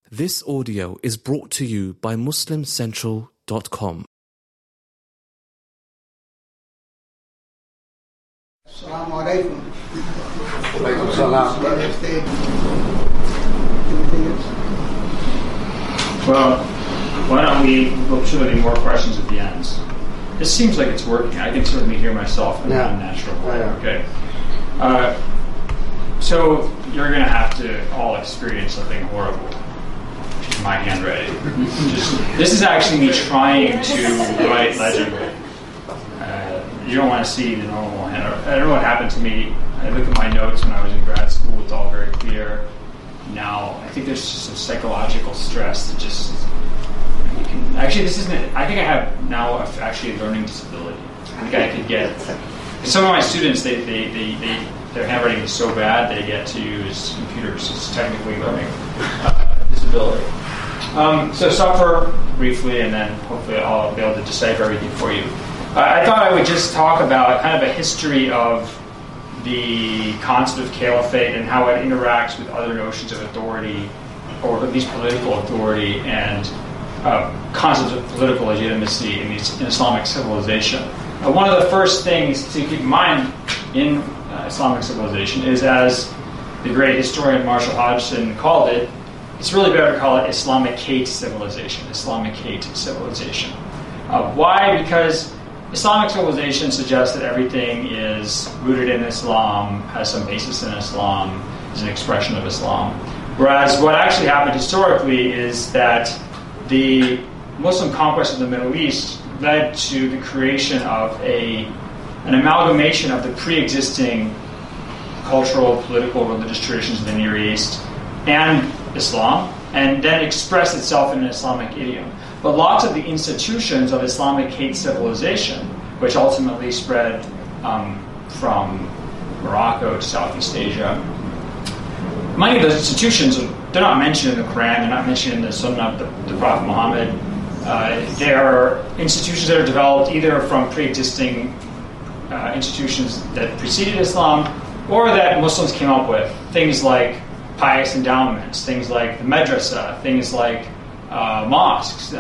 This audio is brought to you by MuslimCentral.com. Assalamu alaikum. Alaikum salam. Well, why don't we look to any more questions at the end? This seems like it's working. I can certainly hear myself in a natural way. Okay. So you're going to have to all experience something horrible. My handwriting. This is actually me trying to write legibly. You don't want to see the normal handwriting. I don't know what happened to me. I look at my notes when I was in grad school. It's all very clear. Now, I think there's just some psychological stress that just... Actually, this isn't... I think I have now actually a learning disability. I think I could get... Some of my students, their handwriting is so bad they get to use computers. It's technically learning disability. So suffer briefly, and then hopefully I'll be able to decipher everything for you. I thought I would just talk about kind of a history of the concept of caliphate and how it interacts with other notions of authority, or at least political authority, and concepts of political legitimacy in Islamic civilization. One of the first things to keep in mind in Islamic civilization is, as the great historian Marshall Hodgson called it, it's really better to call it Islamicate civilization. Islamicate civilization. Why? Because Islamic civilization suggests that everything is rooted in Islam, has some basis in Islam, is an expression of Islam. Whereas what actually happened historically is that the Muslim conquest of the Middle East led to the creation of an amalgamation of the pre-existing cultural, political, religious traditions of the Near East and Islam, and then expressed itself in an Islamic idiom. But lots of the institutions of Islamicate civilization, which ultimately spread from Morocco to Southeast Asia, many of those institutions, they're not mentioned in the Quran, they're not mentioned in the Sunnah of the Prophet Muhammad. They're institutions that are developed either from pre-existing institutions that preceded Islam, or that Muslims came up with. Things like pious endowments, things like the madrasa, things like mosques,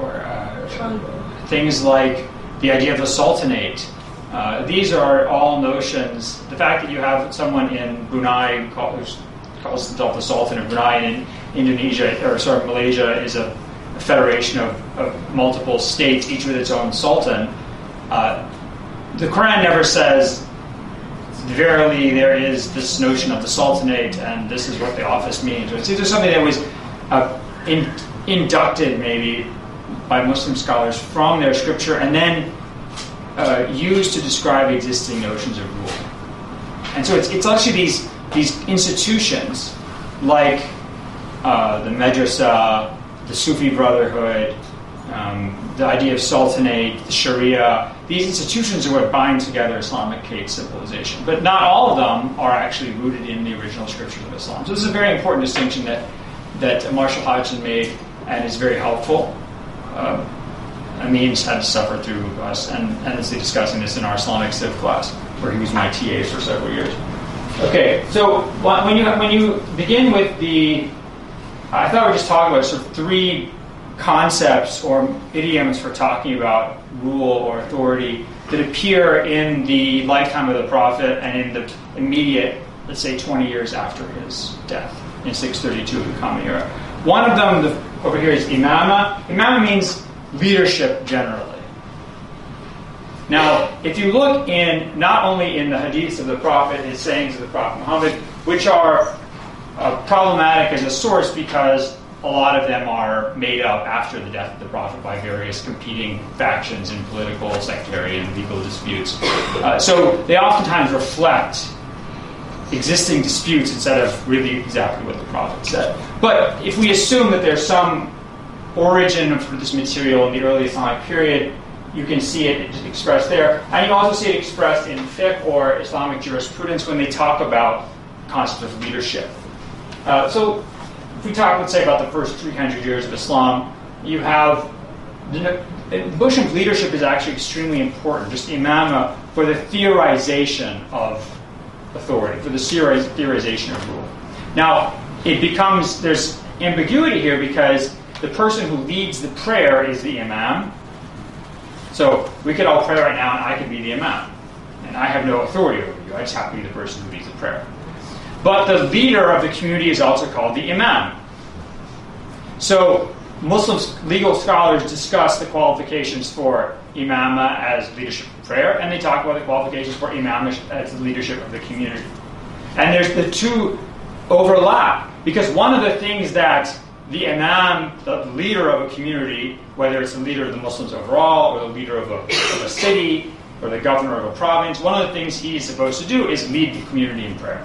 things like the idea of the sultanate. These are all notions. The fact that you have someone in Brunei who calls himself the Sultan of Brunei, and in Malaysia is a federation of multiple states, each with its own sultan. The Quran never says, verily there is this notion of the sultanate and this is what the office means. It's either something that was inducted maybe by Muslim scholars from their scripture and then used to describe existing notions of rule. And so it's actually these institutions like the madrasa, the Sufi Brotherhood, the idea of sultanate, the Sharia. These institutions are what bind together Islamicate civilization. But not all of them are actually rooted in the original scriptures of Islam. So this is a very important distinction that Marshall Hodgson made, and is very helpful. Amin's had to suffer through us, and endlessly discussing this in our Islamic Civ class, where he was my TA for several years. Okay, so when you begin with I thought we'd just talk about sort of three concepts or idioms for talking about rule or authority that appear in the lifetime of the Prophet and in the immediate, let's say, 20 years after his death in 632 of the Common Era. One of them over here is imama. Imama means leadership generally. Now, if you look not only in the hadiths of the Prophet, his sayings of the Prophet Muhammad, which are problematic as a source because a lot of them are made up after the death of the Prophet by various competing factions in political, sectarian, legal disputes. So they oftentimes reflect existing disputes instead of really exactly what the Prophet said. But if we assume that there's some origin for this material in the early Islamic period, you can see it expressed there. And you also see it expressed in fiqh or Islamic jurisprudence when they talk about the concept of leadership. So if we talk, let's say, about the first 300 years of Islam, you have the notion of leadership is actually extremely important, just imama, for the theorization of authority, for the theorization of rule. Now, it becomes, there's ambiguity here because the person who leads the prayer is the imam. So we could all pray right now and I could be the imam. And I have no authority over you. I just have to be the person who leads the prayer. But the leader of the community is also called the imam. So Muslim legal scholars discuss the qualifications for imama as leadership of prayer, and they talk about the qualifications for imam as the leadership of the community. And there's the two overlap, because one of the things that the imam, the leader of a community, whether it's the leader of the Muslims overall, or the leader of a city, or the governor of a province, one of the things he's supposed to do is lead the community in prayer.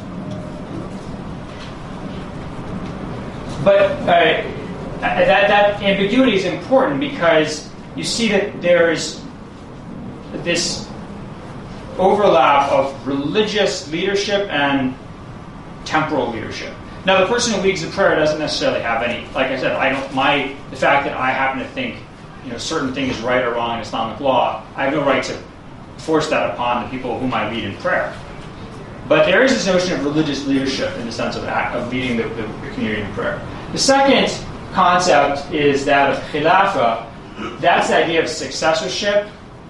But that ambiguity is important because you see that there's this overlap of religious leadership and temporal leadership. Now, the person who leads the prayer doesn't necessarily have any. Like I said, the fact that I happen to think, certain thing is right or wrong in Islamic law, I have no right to force that upon the people whom I lead in prayer. But there is this notion of religious leadership in the sense of leading the community in prayer. The second concept is that of khilafah. That's the idea of successorship.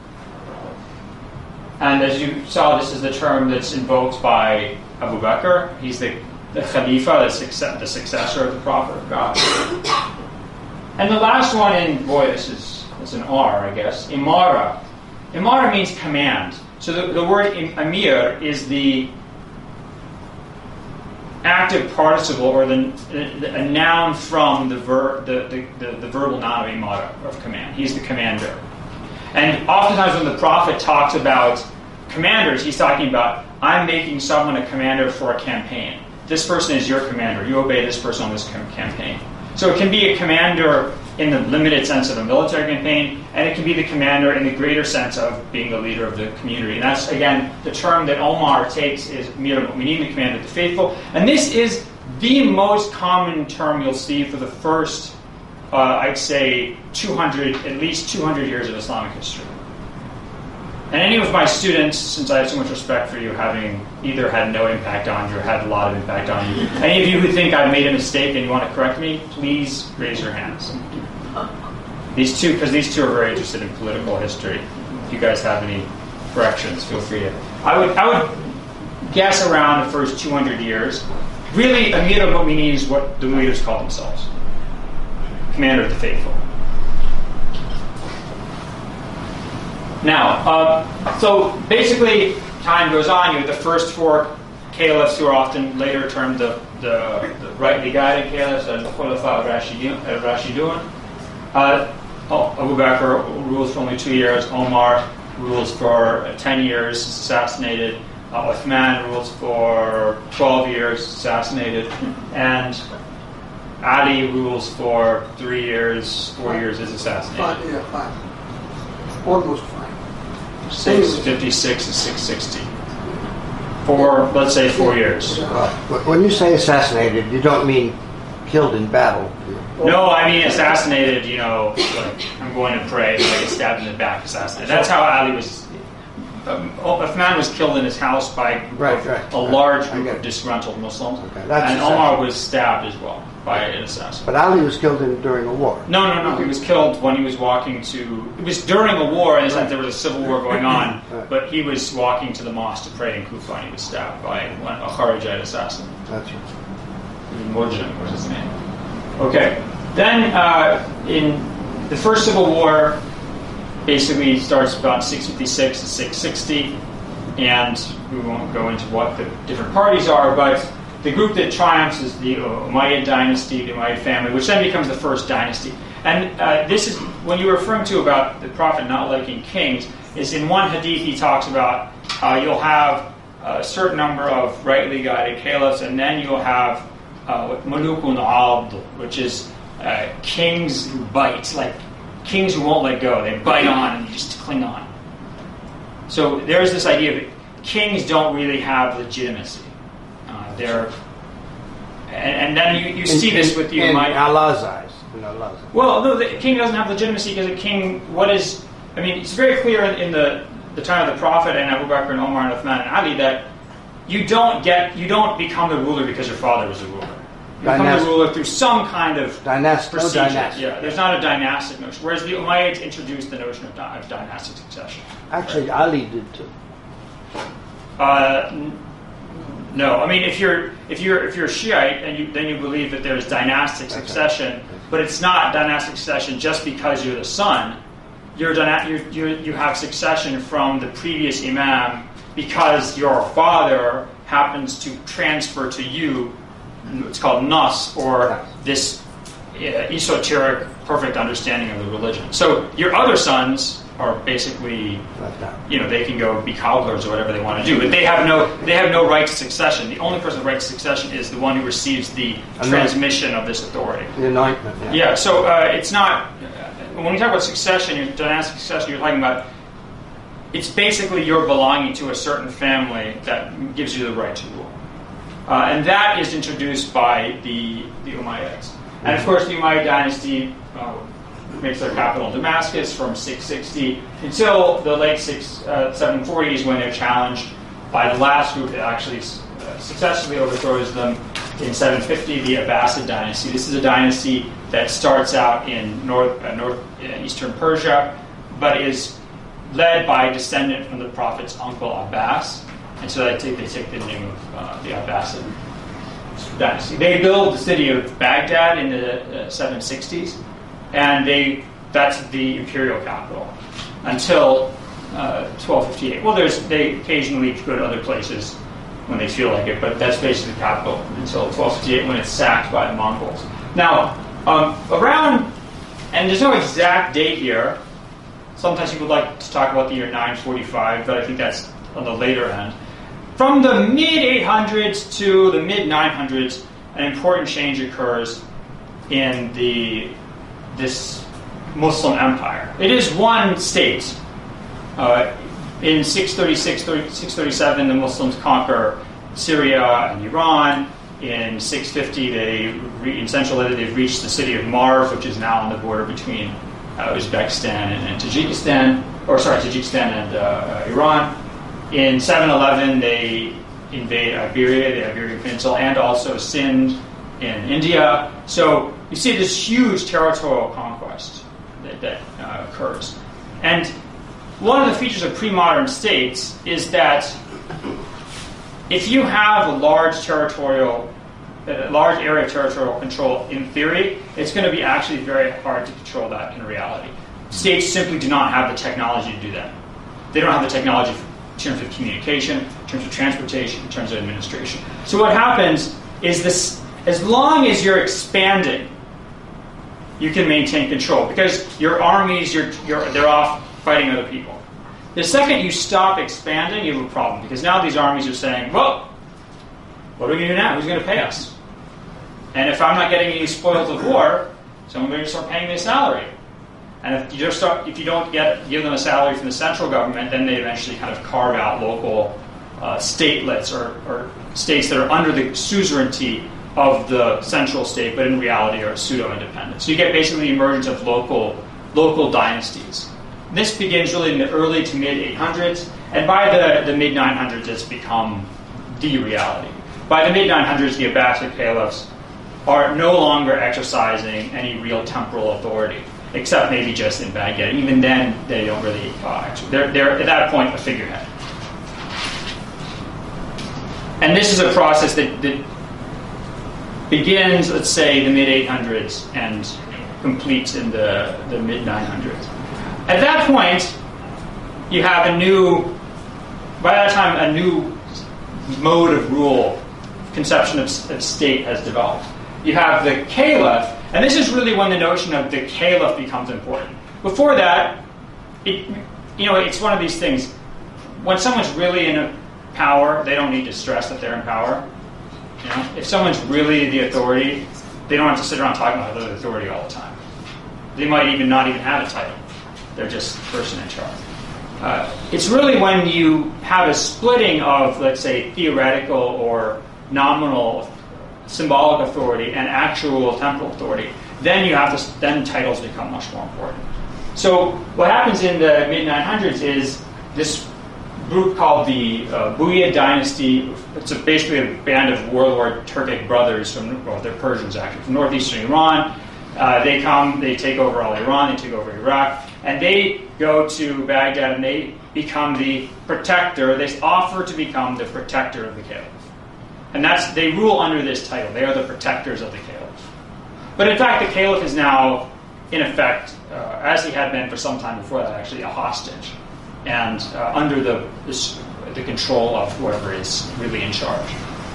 And as you saw, this is the term that's invoked by Abu Bakr. He's the Khalifa, the successor of the Prophet of God. And the last one it's an R, I guess, Imara. Imara means command. So the word Amir is the active participle, or a noun from the verbal noun of Imara, of command. He's the commander. And oftentimes when the Prophet talks about commanders, he's talking about, I'm making someone a commander for a campaign. This person is your commander. You obey this person on this campaign. So it can be a commander in the limited sense of a military campaign, and it can be the commander in the greater sense of being the leader of the community. And that's, again, the term that Omar takes is Amir al-Mu'mineen, the commander of the faithful. And this is the most common term you'll see for the first, I'd say, at least 200 years of Islamic history. And any of my students, since I have so much respect for you, having either had no impact on you or had a lot of impact on you, any of you who think I've made a mistake and you want to correct me, please raise your hands. These two are very interested in political history. If you guys have any corrections, feel free to. I would guess around the first 200 years. Really, Amir al-Mu'mineen is what the leaders call themselves. Commander of the faithful. Now, so basically, time goes on. You have the first four caliphs, who are often later termed the rightly guided caliphs, the Khulafa al-Rashidun. Abu Bakr rules for only 2 years. Omar rules for 10 years, assassinated. Uthman rules for 12 years, assassinated. And Ali rules for 3 years, 4 years, is assassinated. Five. Almost 5. 656 to 660. Let's say 4 years. When you say assassinated, you don't mean killed in battle. No, I mean assassinated, like I'm going to pray, like stabbed in the back, assassinated. That's how Ali was. Uthman was killed in his house by a large group of disgruntled Muslims. Okay, and Omar was stabbed as well by an assassin. But Ali was killed during a war. No. He was killed when he was walking to... It was during a war, in the sense there was a civil war going on, but he was walking to the mosque to pray in Kufa, and he was stabbed by a Kharijite assassin. That's right. Murjam was his name. Okay. Then, in the First Civil War, basically starts about 656 to 660, and we won't go into what the different parties are, but the group that triumphs is the Umayyad dynasty, the Umayyad family, which then becomes the first dynasty. And this is, when you're referring to about the Prophet not liking kings, is in one hadith he talks about you'll have a certain number of rightly guided caliphs, and then you'll have Mulukun Abd, which is kings who bite, like kings who won't let go. They bite on and you just cling on. So there's this idea that kings don't really have legitimacy. And then you see this with you. In Allah's eyes. Well, no, the king doesn't have legitimacy because a king, it's very clear in the time of the Prophet and Abu Bakr and Omar and Uthman and Ali that you don't become the ruler because your father was the ruler. You become the ruler through some kind of Dynastic. procedure. No dynastic. Yeah, there's not a dynastic notion. Whereas the Umayyads introduced the notion of dynastic succession. Actually, Ali did too. No, I mean if you're Shiite and then you believe that there's dynastic succession, but it's not dynastic succession just because you're the son. You have succession from the previous imam because your father happens to transfer to you. It's called nas, or this esoteric perfect understanding of the religion. So your other sons are basically, they can go be cobblers or whatever they want to do, but they have no right to succession. The only person with right to succession is the one who receives the transmission of this authority. The anointment. Yeah. So it's not. When we talk about succession, dynastic succession, you're talking about. It's basically you're belonging to a certain family that gives you the right to rule. And that is introduced by the Umayyads. And of course, the Umayyad dynasty makes their capital in Damascus from 660 until the late 740s, when they're challenged by the last group that actually successfully overthrows them in 750, the Abbasid dynasty. This is a dynasty that starts out in northeastern Persia, but is led by a descendant from the Prophet's uncle Abbas. And so they take the name of the Abbasid dynasty. They build the city of Baghdad in the 760s, and that's the imperial capital until 1258. Well, they occasionally go to other places when they feel like it, but that's basically the capital until 1258, when it's sacked by the Mongols. Now, around, and there's no exact date here. Sometimes people like to talk about the year 945, but I think that's on the later end. From the mid-800s to the mid-900s, an important change occurs in this Muslim empire. It is one state. In 637, the Muslims conquer Syria and Iran. In 650, in Central Asia, they've reached the city of Marv, which is now on the border between Uzbekistan and Tajikistan and Iran. In 711, they invade Iberia, the Iberian Peninsula, and also Sindh in India. So you see this huge territorial conquest that occurs. And one of the features of pre-modern states is that if you have a large area of territorial control in theory, it's going to be actually very hard to control that in reality. States simply do not have the technology to do that. They don't have the technology in terms of communication, in terms of transportation, in terms of administration. So what happens is this: as long as you're expanding, you can maintain control because your armies, they're off fighting other people. The second you stop expanding, you have a problem because now these armies are saying, "Well, what are we going to do now? Who's going to pay us? And if I'm not getting any spoils of war, someone's going to start paying me a salary." And if you don't give them a salary from the central government, then they eventually kind of carve out local statelets or states that are under the suzerainty of the central state, but in reality are pseudo-independent. So you get basically the emergence of local dynasties. This begins really in the early to mid-800s, and by the mid-900s it's become the reality. By the mid-900s, the Abbasid caliphs are no longer exercising any real temporal authority, except maybe just in Baghdad. Even then, they don't really they're at that point a figurehead. And this is a process that begins, let's say, the mid-800s and completes in the mid-900s. At that point, you have a new mode of rule, conception of state has developed. You have the caliph, and this is really when the notion of the caliph becomes important. Before that, it's one of these things. When someone's really in power, they don't need to stress that they're in power. If someone's really the authority, they don't have to sit around talking about the authority all the time. They might not even have a title. They're just the person in charge. It's really when you have a splitting of, let's say, theoretical or nominal symbolic authority and actual temporal authority, then titles become much more important. So what happens in the mid-900s is this group called the Buyid dynasty. It's basically a band of warlord Turkic brothers they're Persians actually, from northeastern Iran. They come, they take over all Iran, they take over Iraq, and they go to Baghdad and they become the protector. They offer to become the protector of the caliph. And they rule under this title. They are the protectors of the caliph. But in fact, the caliph is now, in effect, as he had been for some time before that, actually a hostage, and under the control of whoever is really in charge.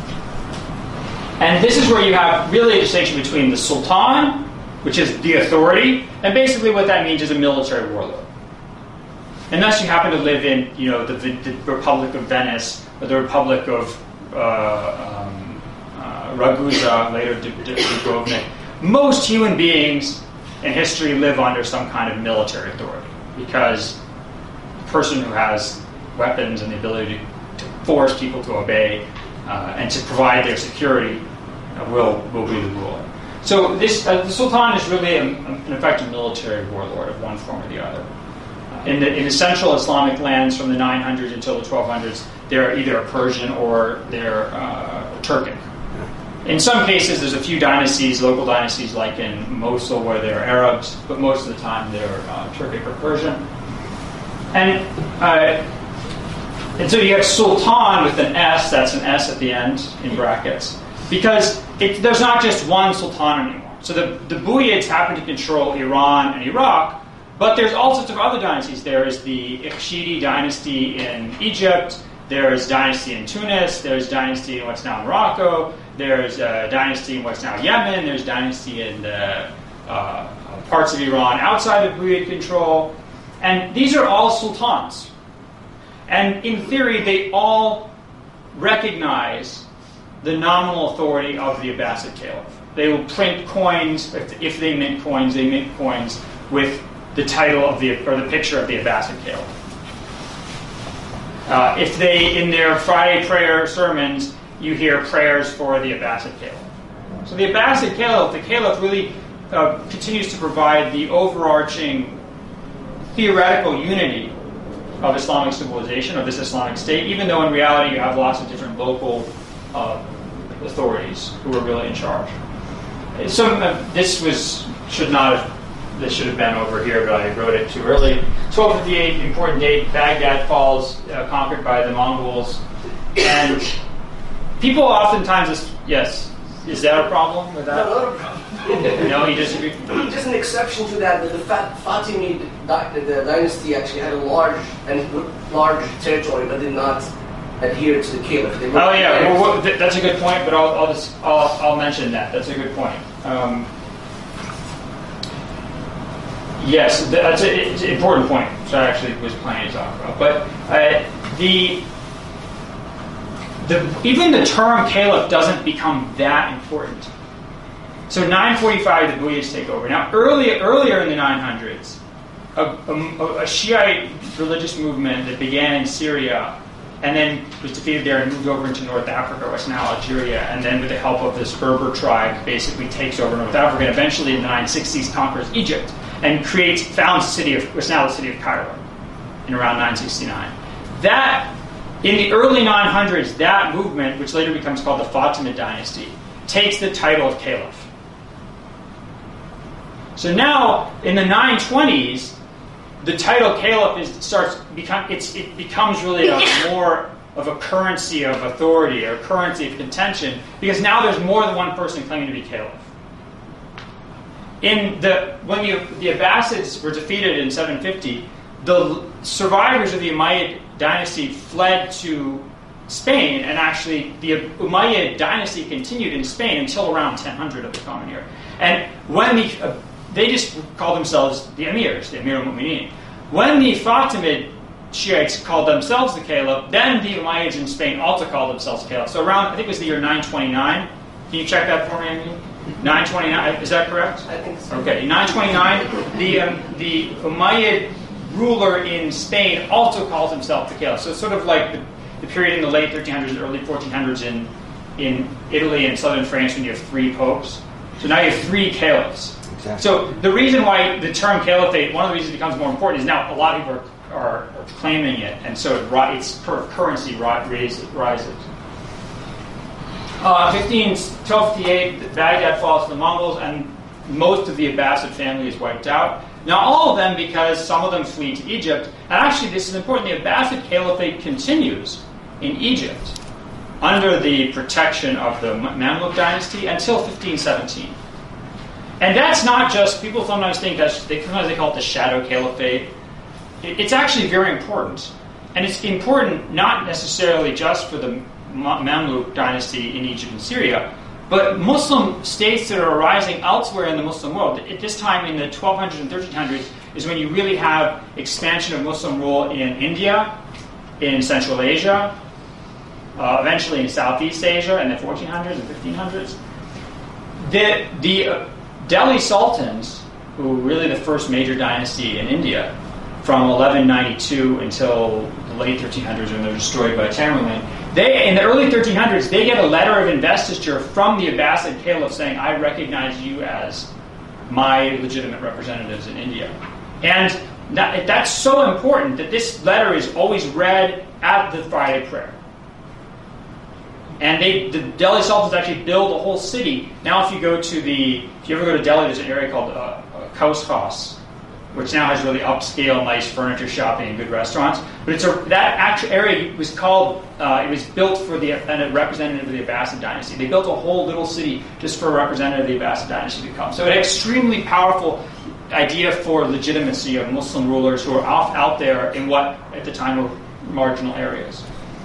And this is where you have really a distinction between the sultan, which is the authority, and basically what that means is a military warlord. Unless you happen to live in, the Republic of Venice or the Republic of Ragusa, later Dubrovnik. Most human beings in history live under some kind of military authority, because the person who has weapons and the ability to force people to obey and to provide their security will be the ruler. So the Sultan is really, in effect, a military warlord of one form or the other. In the central Islamic lands from the 900s until the 1200s, they're either Persian or they're Turkic. In some cases, there's a few dynasties, local dynasties, like in Mosul, where they're Arabs, but most of the time they're Turkic or Persian. And so you have Sultan with an S, that's an S at the end in brackets, because there's not just one Sultan anymore. So the Buyids happen to control Iran and Iraq, but there's all sorts of other dynasties. There is the Ikhshidi dynasty in Egypt, there's dynasty in Tunis, there's dynasty in what's now Morocco, there's dynasty in what's now Yemen, there's dynasty in the parts of Iran outside of Buyid control, and these are all sultans. And in theory, they all recognize the nominal authority of the Abbasid Caliph. They will print coins, if they mint coins, they mint coins with the title of the picture of the Abbasid Caliph. If they, in their Friday prayer sermons, you hear prayers for the Abbasid Caliph. So the Abbasid Caliph, the Caliph really continues to provide the overarching theoretical unity of Islamic civilization, of this Islamic state, even though in reality you have lots of different local authorities who are really in charge. So this should have been over here, but I wrote it too early. 1258, important date. Baghdad falls, conquered by the Mongols, and people oftentimes, yes, is that a problem with that? No, not a problem. No, he disagrees. Just an exception to that. The Fatimid the dynasty actually had a large territory, but did not adhere to the caliph. Oh yeah, well, that's a good point. But I'll mention that. That's a good point. Yes, that's it's an important point. So I actually was planning to talk about. But even the term caliph doesn't become that important. So 945, the Buyids take over. Now, earlier in the 900s, a Shiite religious movement that began in Syria and then was defeated there and moved over into North Africa, what's now Algeria, and then with the help of this Berber tribe, basically takes over North Africa, and eventually in the 960s conquers Egypt and founds what's now the city of Cairo in around 969. That, in the early 900s, that movement, which later becomes called the Fatimid dynasty, takes the title of caliph. So now, in the 920s, the title caliph becomes really more of a currency of authority or currency of contention, because now there's more than one person claiming to be caliph. When the Abbasids were defeated in 750, the survivors of the Umayyad dynasty fled to Spain, and actually the Umayyad dynasty continued in Spain until around 1000 of the Common Era. And when they just called themselves the Emirs, the Amir al-Mu'minin. When the Fatimid Shiites called themselves the Caliph, then the Umayyads in Spain also called themselves Caliph. So around, I think it was the year 929. Can you check that for me, Amy? 929, is that correct? I think so. Okay, 929, the Umayyad ruler in Spain also calls himself the Caliph. So it's sort of like the period in the late 1300s, early 1400s in Italy and southern France when you have three popes. So now you have three caliphs. Exactly. So the reason why the term caliphate, one of the reasons it becomes more important is now a lot of people are are claiming it, and so its currency rises. 1258, Baghdad falls to the Mongols, and most of the Abbasid family is wiped out. Now, all of them, because some of them flee to Egypt, and actually this is important, the Abbasid Caliphate continues in Egypt under the protection of the Mamluk dynasty until 1517. And that's not just, people sometimes think that, sometimes they call it the Shadow Caliphate. It's actually very important. And it's important not necessarily just for the Mamluk dynasty in Egypt and Syria, but Muslim states that are arising elsewhere in the Muslim world. At this time in the 1200s and 1300s is when you really have expansion of Muslim rule in India, in Central Asia, eventually in Southeast Asia in the 1400s and 1500s. The Delhi Sultans, who were really the first major dynasty in India, from 1192 until the late 1300s when they're destroyed by Tamerlane, in the early 1300s, they get a letter of investiture from the Abbasid Caliph saying, I recognize you as my legitimate representatives in India. And that's so important that this letter is always read at the Friday prayer. And the Delhi Sultans actually build a whole city. Now if you ever go to Delhi, there's an area called Kaus Khas, which now has really upscale, nice furniture shopping and good restaurants. But that actual area was called, it was built for a representative of the Abbasid dynasty. They built a whole little city just for a representative of the Abbasid dynasty to come. So an extremely powerful idea for legitimacy of Muslim rulers who are out there in what at the time were marginal areas.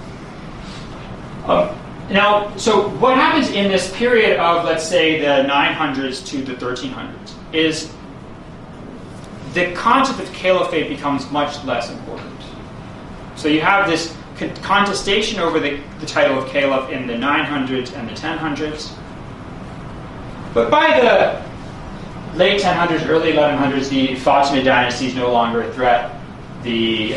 Now, so what happens in this period of, let's say, the 900s to the 1300s is the concept of caliphate becomes much less important. So you have this contestation over the title of caliph in the 900s and the 1000s. But by the late 1000s, early 1100s, the Fatimid dynasty is no longer a threat. The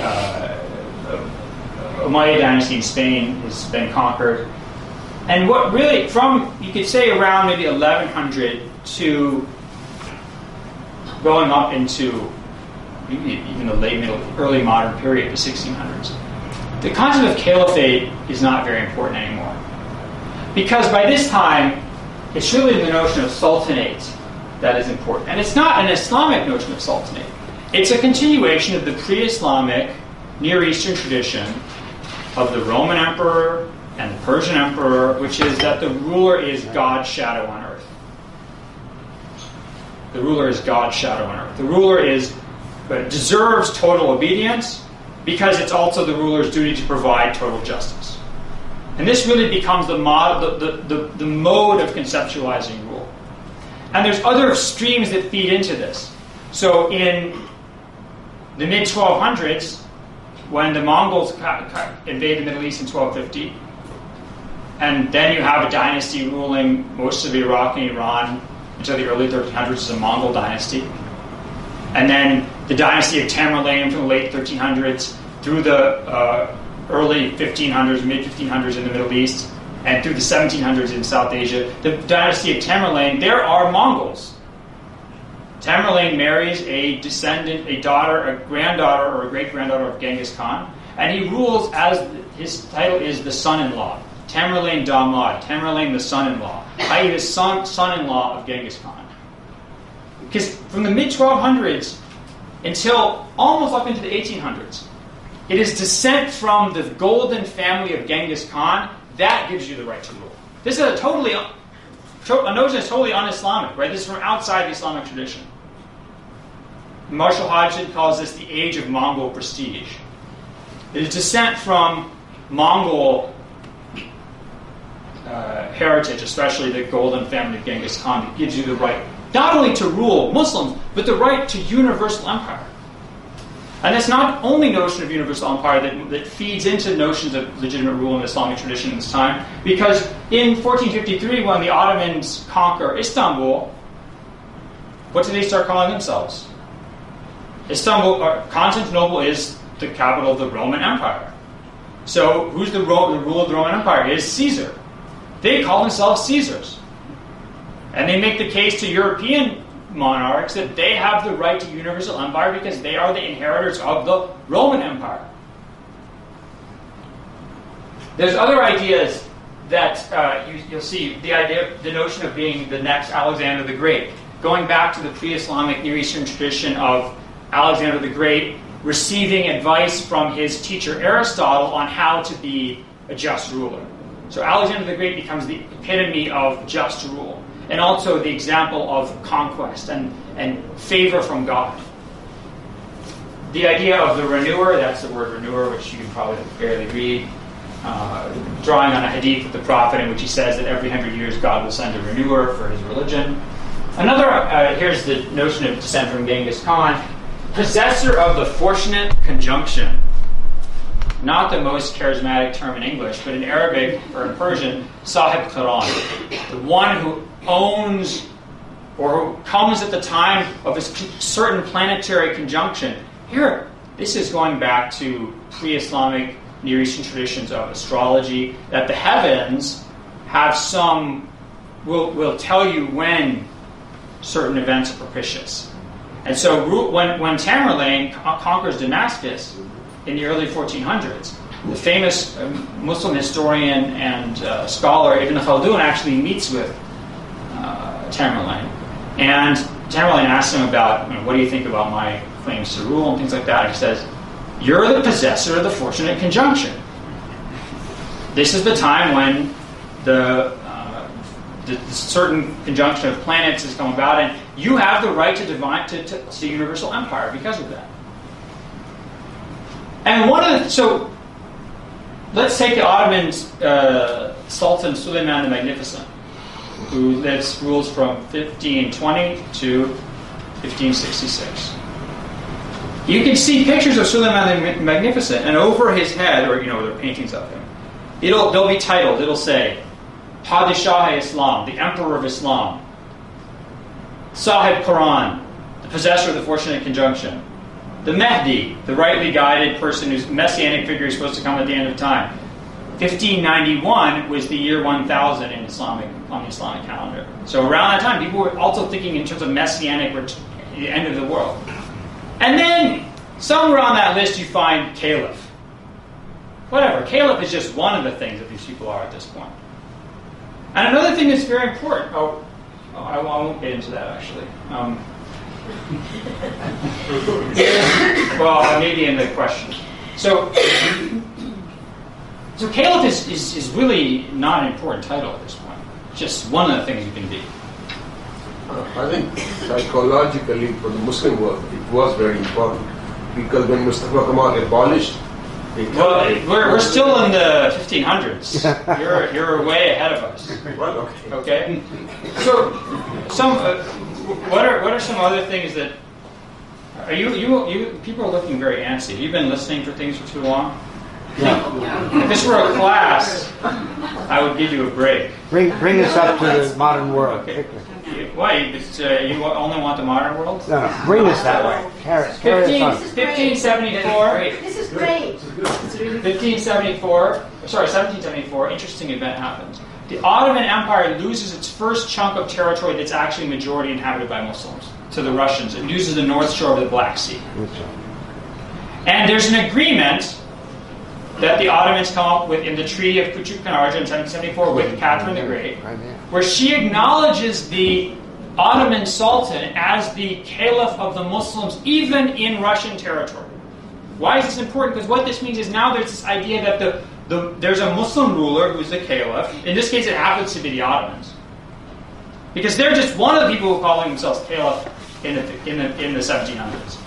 Umayyad dynasty in Spain has been conquered. And what really, you could say around maybe 1100 to going up into even the early modern period, the 1600s, the concept of caliphate is not very important anymore. Because by this time, it's really the notion of sultanate that is important. And it's not an Islamic notion of sultanate. It's a continuation of the pre-Islamic Near Eastern tradition of the Roman emperor and the Persian emperor, which is that the ruler is God's shadow on earth. The ruler is God's shadow on earth. The ruler deserves total obedience because it's also the ruler's duty to provide total justice. And this really becomes the mode of conceptualizing rule. And there's other streams that feed into this. So in the mid-1200s, when the Mongols invade the Middle East in 1250, and then you have a dynasty ruling most of Iraq and Iran until the early 1300s as a Mongol dynasty. And then the dynasty of Tamerlane from the late 1300s through the early 1500s, mid-1500s in the Middle East, and through the 1700s in South Asia. The dynasty of Tamerlane, there are Mongols. Tamerlane marries a descendant, a granddaughter or a great-granddaughter of Genghis Khan, and he rules as his title is the son-in-law. Tamerlane Damad, Tamerlane the son-in-law, i.e. the son-in-law of Genghis Khan. Because from the mid-1200s until almost up into the 1800s, it is descent from the golden family of Genghis Khan that gives you the right to rule. This is a notion that's totally un-Islamic, right? This is from outside the Islamic tradition. Marshall Hodgson calls this the age of Mongol prestige. It is descent from Mongol heritage, especially the golden family of Genghis Khan, that gives you the right not only to rule Muslims, but the right to universal empire. And it's not only notion of universal empire that feeds into notions of legitimate rule in the Islamic tradition in this time, because in 1453, when the Ottomans conquer Istanbul, what do they start calling themselves? Constantinople is the capital of the Roman Empire. So who's the rule of the Roman Empire? It is Caesar. They call themselves Caesars. And they make the case to European monarchs that they have the right to universal empire because they are the inheritors of the Roman Empire. There's other ideas that you'll see, the notion of being the next Alexander the Great, going back to the pre-Islamic Near Eastern tradition of Alexander the Great receiving advice from his teacher Aristotle on how to be a just ruler. So Alexander the Great becomes the epitome of just rule, and also the example of conquest and favor from God. The idea of the renewer, that's the word renewer, which you can probably barely read, drawing on a hadith of the Prophet in which he says that every 100 years God will send a renewer for his religion. Another, here's the notion of descent from Genghis Khan, possessor of the fortunate conjunction. Not the most charismatic term in English, but in Arabic or in Persian, Sahib Quran. The one who owns or who comes at the time of a certain planetary conjunction. Here, this is going back to pre-Islamic Near Eastern traditions of astrology, that the heavens have will tell you when certain events are propitious. And so when Tamerlane conquers Damascus in the early 1400s, the famous Muslim historian and scholar Ibn Khaldun actually meets with Tamerlane. And Tamerlane asks him about, what do you think about my claims to rule and things like that. And he says, you're the possessor of the fortunate conjunction. This is the time when the certain conjunction of planets has come about, and you have the right to universal empire because of that. And so let's take the Ottoman Sultan Suleiman the Magnificent, who rules from 1520 to 1566. You can see pictures of Suleiman the Magnificent, and over his head, or there are paintings of him, they'll be titled. It'll say, Padishah-e-Islam, the Emperor of Islam. Sahib Quran, the possessor of the fortunate conjunction. The Mahdi, the rightly guided person whose messianic figure is supposed to come at the end of time. 1591 was the year 1000 on the Islamic calendar. So around that time, people were also thinking in terms of messianic, the end of the world. And then, somewhere on that list you find Caliph. Whatever, Caliph is just one of the things that these people are at this point. And another thing that's very important, I won't get into that actually. Well, maybe in the question. So Caliph is really not an important title at this point. Just one of the things you can be. I think psychologically for the Muslim world it was very important because when Mustafa Kemal abolished we're still in the 1500s. You're way ahead of us. Well, okay. So what are some other things that are you people are looking very antsy. Have you been listening for things for too long? Yeah. If this were a class, I would give you a break. Bring us up to the modern world. Okay. Why? You only want the modern world? No, bring us that way. Carry us on. 1574. This is great. 1774, interesting event happens. The Ottoman Empire loses its first chunk of territory that's actually majority inhabited by Muslims to the Russians. It loses the north shore of the Black Sea. And there's an agreement that the Ottomans come up with in the Treaty of Küçükpınarca in 1774 with Catherine the Great, where she acknowledges the Ottoman Sultan as the Caliph of the Muslims, even in Russian territory. Why is this important? Because what this means is now there's this idea that there's a Muslim ruler who's the Caliph. In this case, it happens to be the Ottomans, because they're just one of the people who are calling themselves Caliph in the 1700s.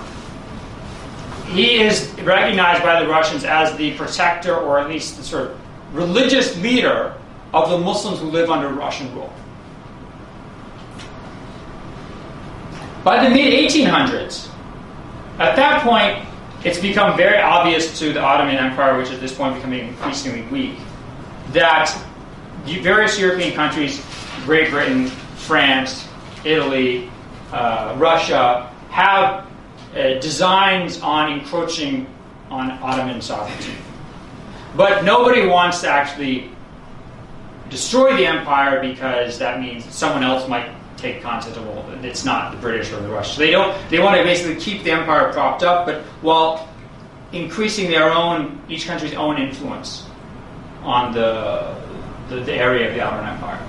He is recognized by the Russians as the protector, or at least the sort of religious leader of the Muslims who live under Russian rule. By the mid-1800s, at that point, it's become very obvious to the Ottoman Empire, which at this point becoming increasingly weak, that various European countries, Great Britain, France, Italy, Russia, have designs on encroaching on Ottoman sovereignty. But nobody wants to actually destroy the empire, because that means someone else might take Constantinople. It's not the British or the Russians. They want to basically keep the empire propped up, but while increasing each country's own influence on the area of the Ottoman Empire.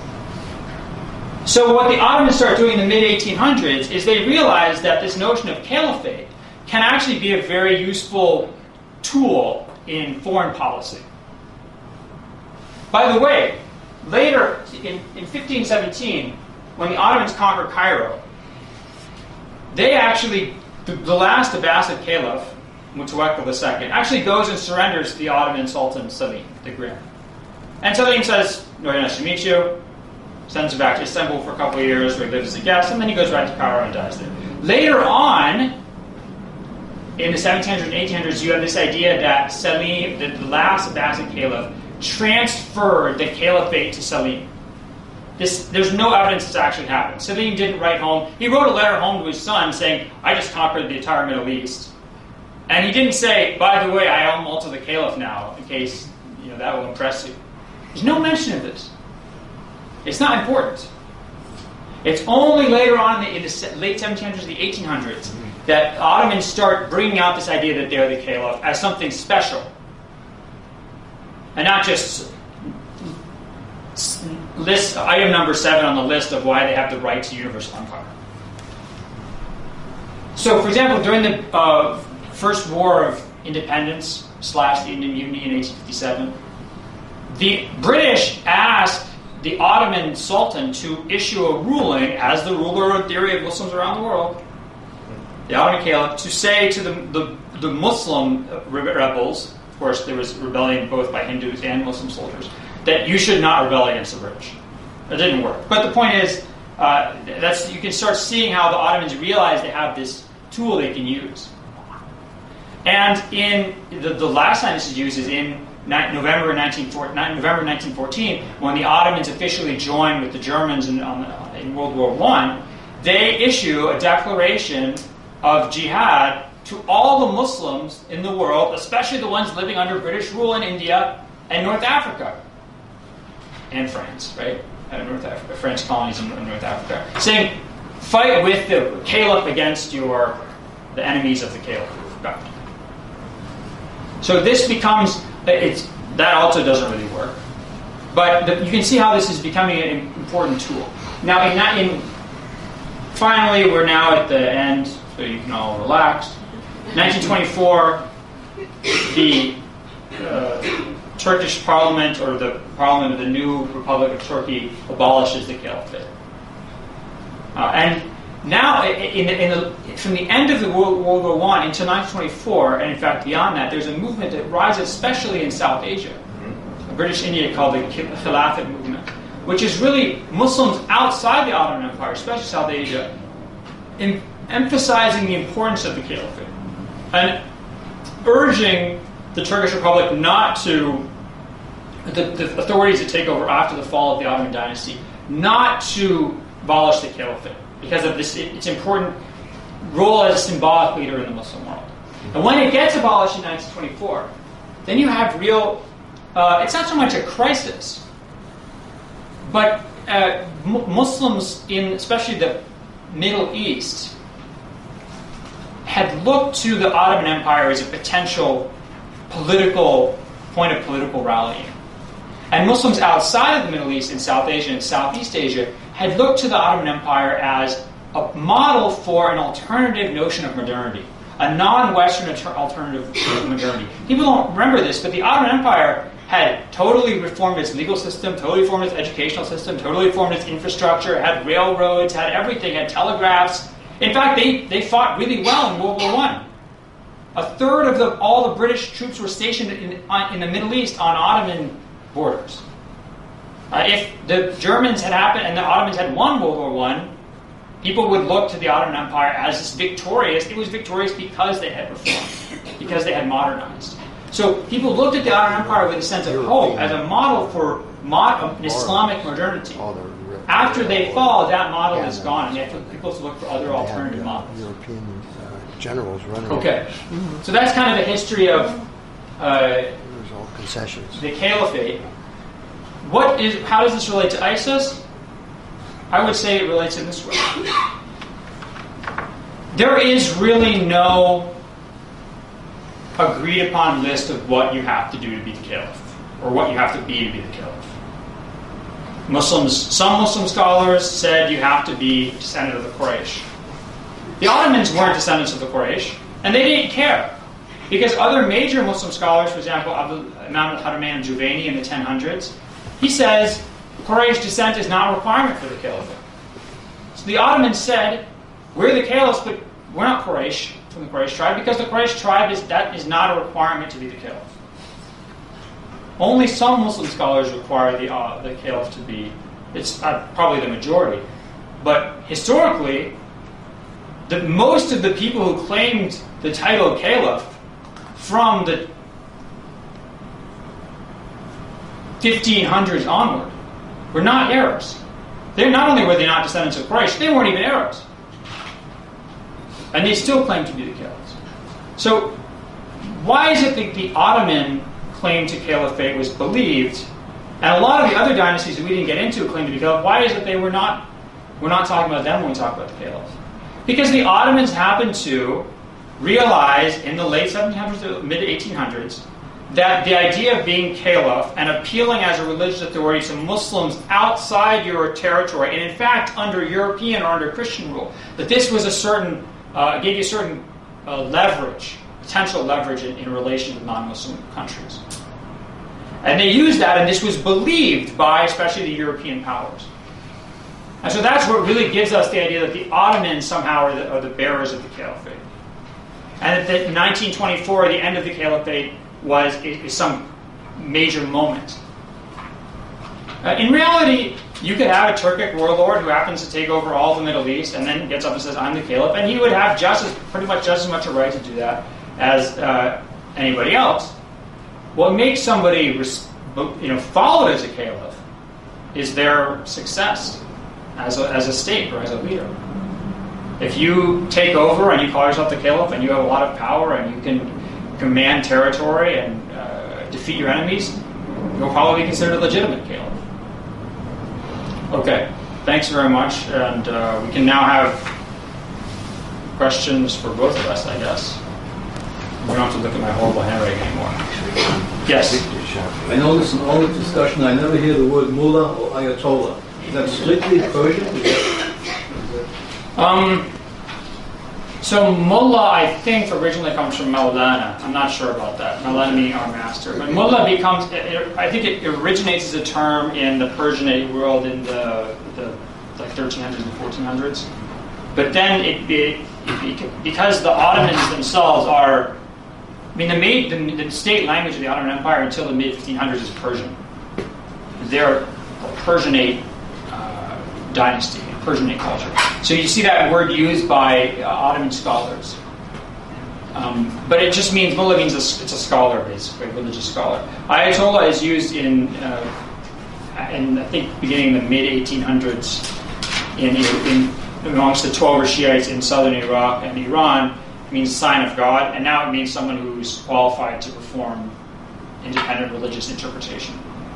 So what the Ottomans start doing in the mid-1800s is they realize that this notion of caliphate can actually be a very useful tool in foreign policy. By the way, later in 1517, when the Ottomans conquer Cairo, they actually, the last Abbasid caliph, Mutawakkil II, actually goes and surrenders the Ottoman Sultan Selim the Grim. And Selim says, "Very nice to meet you," sends him back to Istanbul for a couple of years where he lives as a guest, and then he goes back to Cairo and dies there. Later on, in the 1700s and 1800s, you have this idea that Selim, the last Abbasid caliph, transferred the caliphate to Selim. There's no evidence this actually happened. Selim didn't write home. He wrote a letter home to his son saying, "I just conquered the entire Middle East." And he didn't say, "By the way, I own also the caliph now," in case that will impress you. There's no mention of this. It's not important. It's only later on in the late 1700s, the 1800s, that Ottomans start bringing out this idea that they're the caliph as something special. And not just list item number 7 on the list of why they have the right to universal empire. So, for example, during the First War of Independence / the Indian Mutiny in 1857, the British asked the Ottoman Sultan to issue a ruling as the ruler in theory of Muslims around the world, the Ottoman Caliph, to say to the Muslim rebels, of course there was rebellion both by Hindus and Muslim soldiers, that you should not rebel against the British. It didn't work. But the point is, you can start seeing how the Ottomans realize they have this tool they can use. And in the last time this is used is in November 1914, when the Ottomans officially joined with the Germans in World War I. They issue a declaration of jihad to all the Muslims in the world, especially the ones living under British rule in India and North Africa. And France, right? North Africa, French colonies in North Africa. Saying, fight with the caliph against the enemies of the caliph. So this becomes, that also doesn't really work. But you can see how this is becoming an important tool. Now, finally, we're now at the end, so you can all relax. 1924, the Turkish parliament, or the parliament of the new Republic of Turkey, abolishes the caliphate. And now, from the end of the World War I until 1924, and in fact beyond that, there's a movement that rises especially in South Asia, British India, called the Khilafat movement, which is really Muslims outside the Ottoman Empire, especially South Asia, emphasizing the importance of the caliphate and urging the Turkish Republic not to, the authorities that take over after the fall of the Ottoman dynasty, not to abolish the caliphate because of its important role as a symbolic leader in the Muslim world. And when it gets abolished in 1924, then you have real, it's not so much a crisis, but Muslims in especially the Middle East had looked to the Ottoman Empire as a potential point of political rallying. And Muslims outside of the Middle East, in South Asia and Southeast Asia, had looked to the Ottoman Empire as a model for an alternative notion of modernity, a non-Western alternative of modernity. People don't remember this, but the Ottoman Empire had totally reformed its legal system, totally reformed its educational system, totally reformed its infrastructure, had railroads, had everything, had telegraphs. In fact, they fought really well in World War I. A third of all the British troops were stationed in the Middle East on Ottoman borders. If the Germans had happened and the Ottomans had won World War I, people would look to the Ottoman Empire as this victorious. It was victorious because they had reformed, because they had modernized. So people looked at the Ottoman Empire with a sense of hope as a model for Islamic modernity. After they fall, that model is gone, and they have people to look for other alternative models. European generals running. Okay, so that's kind of the history of all concessions. The caliphate. How does this relate to ISIS? I would say it relates in this way. There is really no agreed upon list of what you have to do to be the caliph, or what you have to be the caliph. Some Muslim scholars said you have to be descendant of the Quraysh. The Ottomans weren't descendants of the Quraysh, and they didn't care. Because other major Muslim scholars, for example, Imam al-Haramain al-Juwayni in the 1000s, he says Quraysh descent is not a requirement for the caliphate. So the Ottomans said, we're the caliphs, but we're not Quraysh, from the Quraysh tribe, because the Quraysh tribe is not a requirement to be the caliph. Only some Muslim scholars require the caliph to be, it's probably the majority. But historically, most of the people who claimed the title of caliph from the 1500s onward were not Arabs. Not only were they not descendants of Quraysh, they weren't even Arabs. And they still claimed to be the caliphs. So, why is it that the Ottoman claim to caliphate was believed, and a lot of the other dynasties that we didn't get into claimed to be caliph? Why is it we're not talking about them when we talk about the caliphs? Because the Ottomans happened to realize in the late 1700s to mid 1800s that the idea of being caliph and appealing as a religious authority to Muslims outside your territory, and in fact under European or under Christian rule, that this was a certain gave you a certain leverage, potential leverage in relation to non-Muslim countries. And they used that, and this was believed by especially the European powers. And so that's what really gives us the idea that the Ottomans somehow are the bearers of the caliphate. And that in 1924, the end of the caliphate is some major moment. In reality, you could have a Turkic warlord who happens to take over all the Middle East and then gets up and says, I'm the caliph, and he would have pretty much just as much a right to do that as anybody else. What makes somebody followed as a caliph is their success as a state or as a leader. If you take over and you call yourself the caliph and you have a lot of power and you can command territory and defeat your enemies, you'll probably be considered a legitimate caliph. Okay, thanks very much, and we can now have questions for both of us, I guess. We don't have to look at my horrible handwriting anymore. Yes? I notice in all the discussion I never hear the word mullah or ayatollah. Is that strictly Persian? So mullah, I think, originally comes from Maulana. I'm not sure about that. Maulana meaning our master. But mullah becomes, I think it originates as a term in the Persianate world in the 1300s and 1400s. But then because the Ottomans themselves are, the state language of the Ottoman Empire until the mid-1500s is Persian. They're a Persianate dynasty, Persianate culture. So you see that word used by Ottoman scholars. But it just means, mullah means it's a scholar, basically, a religious scholar. Ayatollah is used in I think, beginning in the mid-1800s in amongst the Twelver Shiites in southern Iraq and Iran. It means sign of God, and now it means someone who's qualified to perform independent religious interpretation.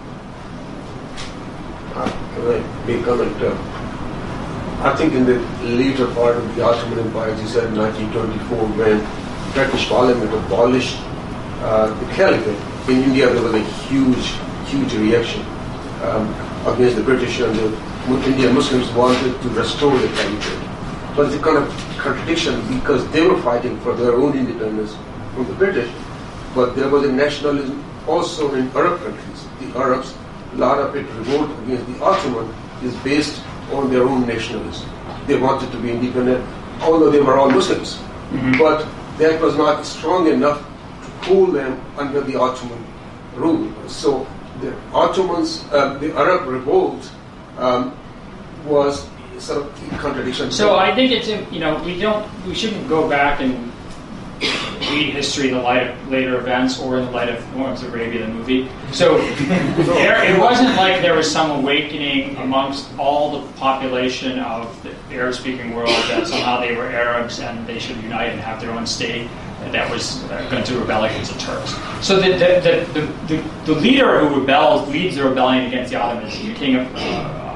Can I make a comment? I think in the later part of the Ottoman Empire, as you said, in 1924, when the Turkish Parliament abolished the Caliphate, in India there was a huge reaction against the British, and the Indian Muslims wanted to restore the Caliphate. But it's a kind of contradiction because they were fighting for their own independence from the British, but there was a nationalism also in Arab countries. The Arabs, a lot of it revolt against the Ottoman is based on their own nationalism. They wanted to be independent, although they were all Muslims. Mm-hmm. But that was not strong enough to hold them under the Ottoman rule. So the Ottomans, the Arab revolt was sort of a contradiction. So I think it's, we shouldn't go back and read history in the light of later events or in the light of Lawrence of Arabia, the movie. So it wasn't like there was some awakening amongst all the population of the Arab-speaking world that somehow they were Arabs and they should unite and have their own state that was going to rebel against the Turks. So the leader who leads the rebellion against the Ottomans, the king of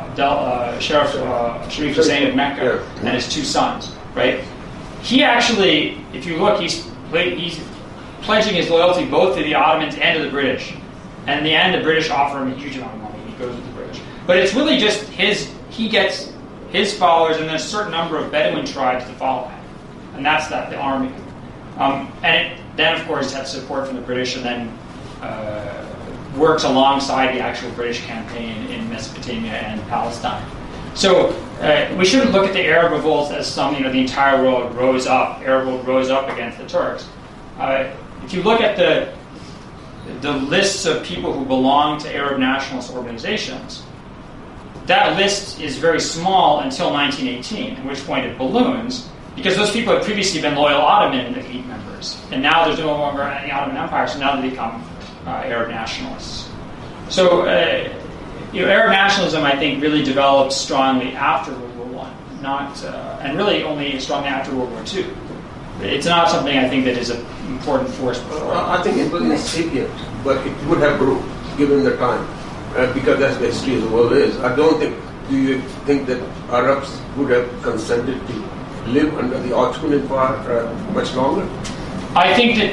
Sharif Hussein of Mecca and his two sons, right? He actually, if you look, he's pledging his loyalty both to the Ottomans and to the British. And in the end, the British offer him a huge amount of money. He goes with the British. But it's really just he gets his followers and then a certain number of Bedouin tribes to follow him. And that's the army. Then, of course, has support from the British and then works alongside the actual British campaign in Mesopotamia and Palestine. So we shouldn't look at the Arab revolts as the entire world rose up. Arab world rose up against the Turks. If you look at the lists of people who belong to Arab nationalist organizations, that list is very small until 1918, at which point it balloons, because those people had previously been loyal Ottoman elite members, and now there's no longer any Ottoman Empire, so now they become Arab nationalists. So Arab nationalism, I think, really developed strongly after World War I, and really only strongly after World War II. It's not something I think that is an important force before. I think it was incipient, but it would have grown given the time, because that's the history of the world is. Do you think that Arabs would have consented to live under the Ottoman Empire much longer? I think that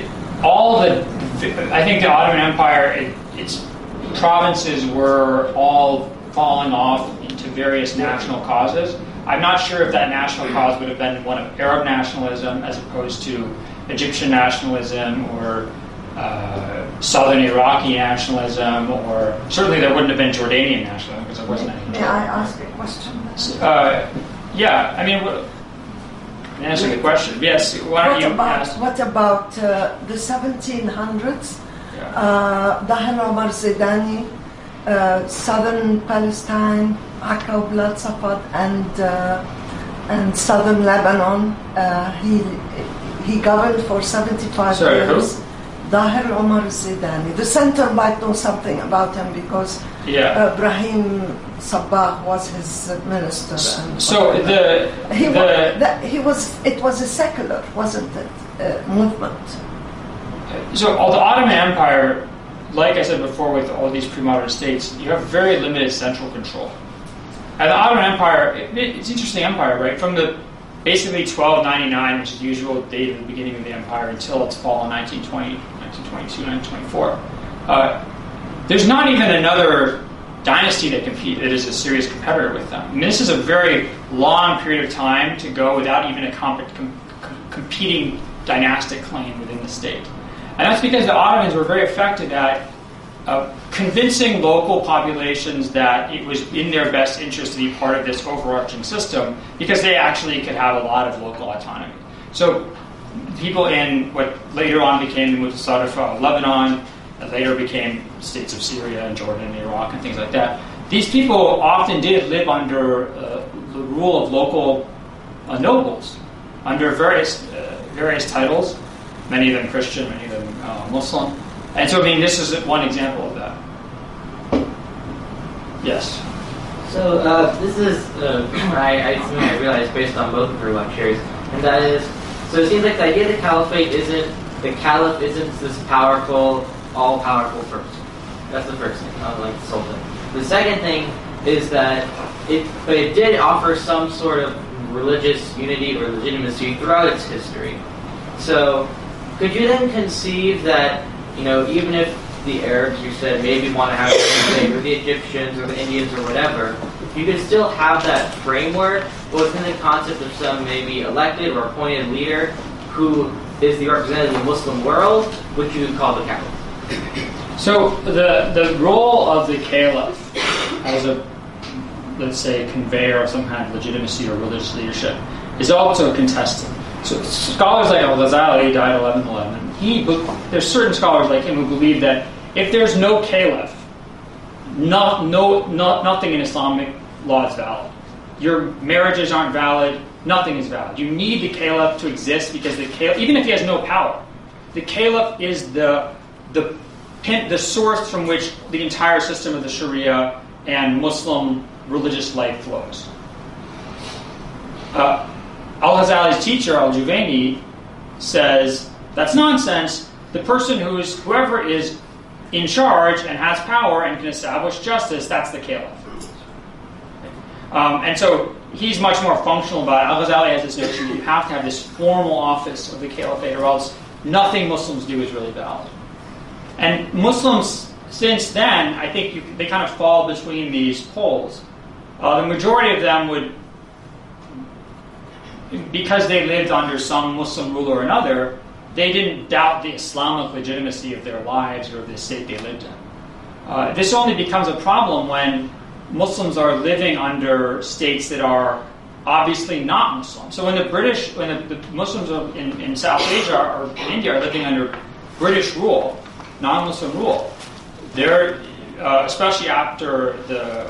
the Ottoman Empire, its provinces were all falling off into various national causes. I'm not sure if that national cause would have been one of Arab nationalism as opposed to Egyptian nationalism or Southern Iraqi nationalism, or certainly there wouldn't have been Jordanian nationalism because there wasn't any. May I ask a question? Answer the question. Yes. Why don't you ask? What about the 1700s? Daher Omar Zidani, southern Palestine, Akka Blad Safad, and southern Lebanon. He governed for 75 years. Who? Daher Omar Zidani. The center might know something about him because Ibrahim Sabbah was his minister. It was a secular, wasn't it, movement? So the Ottoman Empire, like I said before, with all these pre-modern states, you have very limited central control. And the Ottoman Empire, it's an interesting empire, right? From the basically 1299, which is the usual date of the beginning of the empire, until its fall in 1920, 1922, 1924. There's not even another dynasty that is a serious competitor with them. I mean, this is a very long period of time to go without even a competing dynastic claim within the state. And that's because the Ottomans were very effective at convincing local populations that it was in their best interest to be part of this overarching system because they actually could have a lot of local autonomy. So people in what later on became the Mutasarrifa of Lebanon, and later became states of Syria and Jordan and Iraq and things like that, these people often did live under the rule of local nobles, under various titles, many of them Christian, many of them Muslim. And so, I mean, this is one example of that. Yes? So, this is something I realized based on both of your lectures, and that is, so it seems like the idea of the caliphate isn't this powerful, all-powerful person. That's the first thing, not like the sultan. The second thing is that it did offer some sort of religious unity or legitimacy throughout its history. So, could you then conceive that, even if the Arabs, you said, maybe want to have something, or the Egyptians, or the Indians, or whatever, you could still have that framework within the concept of some maybe elected or appointed leader who is the representative of the Muslim world, which you would call the caliph. So the role of the caliph as a, let's say, conveyor of some kind of legitimacy or religious leadership is also contested. So scholars like Al-Ghazali died 1111. There's certain scholars like him who believe that if there's no caliph, nothing in Islamic law is valid. Your marriages aren't valid. Nothing is valid. You need the caliph to exist because the caliph, even if he has no power, the caliph is the source from which the entire system of the Sharia and Muslim religious life flows. Al-Ghazali's teacher, Al-Juwayni, says that's nonsense. The person whoever is in charge and has power and can establish justice, that's the caliph. And so he's much more functional about it. Al-Ghazali has this notion that you have to have this formal office of the caliphate, or else nothing Muslims do is really valid. And Muslims, since then, I think they kind of fall between these poles. The majority of them would, because they lived under some Muslim ruler or another, they didn't doubt the Islamic legitimacy of their lives or of the state they lived in. This only becomes a problem when Muslims are living under states that are obviously not Muslim. So when the Muslims in South Asia or in India are living under British rule, non-Muslim rule, they're especially after the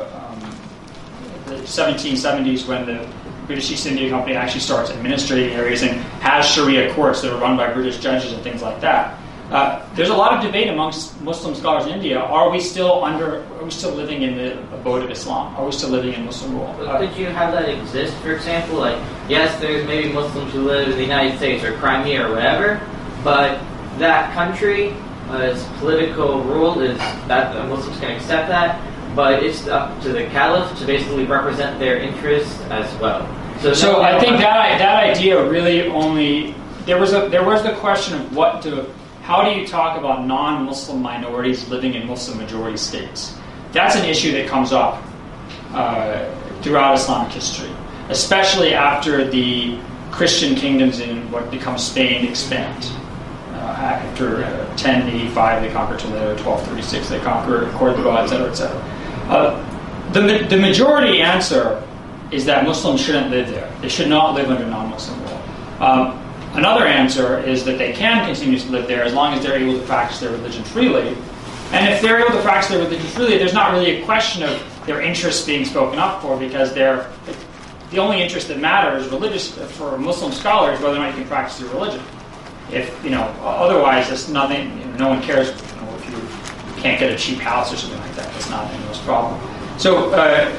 1770s, when the British East India Company actually starts administrating areas and has Sharia courts that are run by British judges and things like that. There's a lot of debate amongst Muslim scholars in India. Are we still living in the abode of Islam? Are we still living in Muslim rule? Could you have that exist, for example? Like, yes, there's maybe Muslims who live in the United States or Crimea or whatever, but that country, as political rule, is that the Muslims can accept that, but it's up to the Caliph to basically represent their interests as well. So I think that idea really only there was the question of how do you talk about non-Muslim minorities living in Muslim majority states? That's an issue that comes up throughout Islamic history, especially after the Christian kingdoms in what becomes Spain expand. After 1085 they conquer Toledo, 1236 they conquer Cordoba, etc., etc. The majority answer is that Muslims shouldn't live there. They should not live under non-Muslim rule. Another answer is that they can continue to live there as long as they're able to practice their religion freely. And if they're able to practice their religion freely, there's not really a question of their interests being spoken up for, because the only interest that matters for Muslim scholars whether or not you can practice your religion. If otherwise, there's nothing. No one cares. If you can't get a cheap house or something like that, that's not anyone's problem. So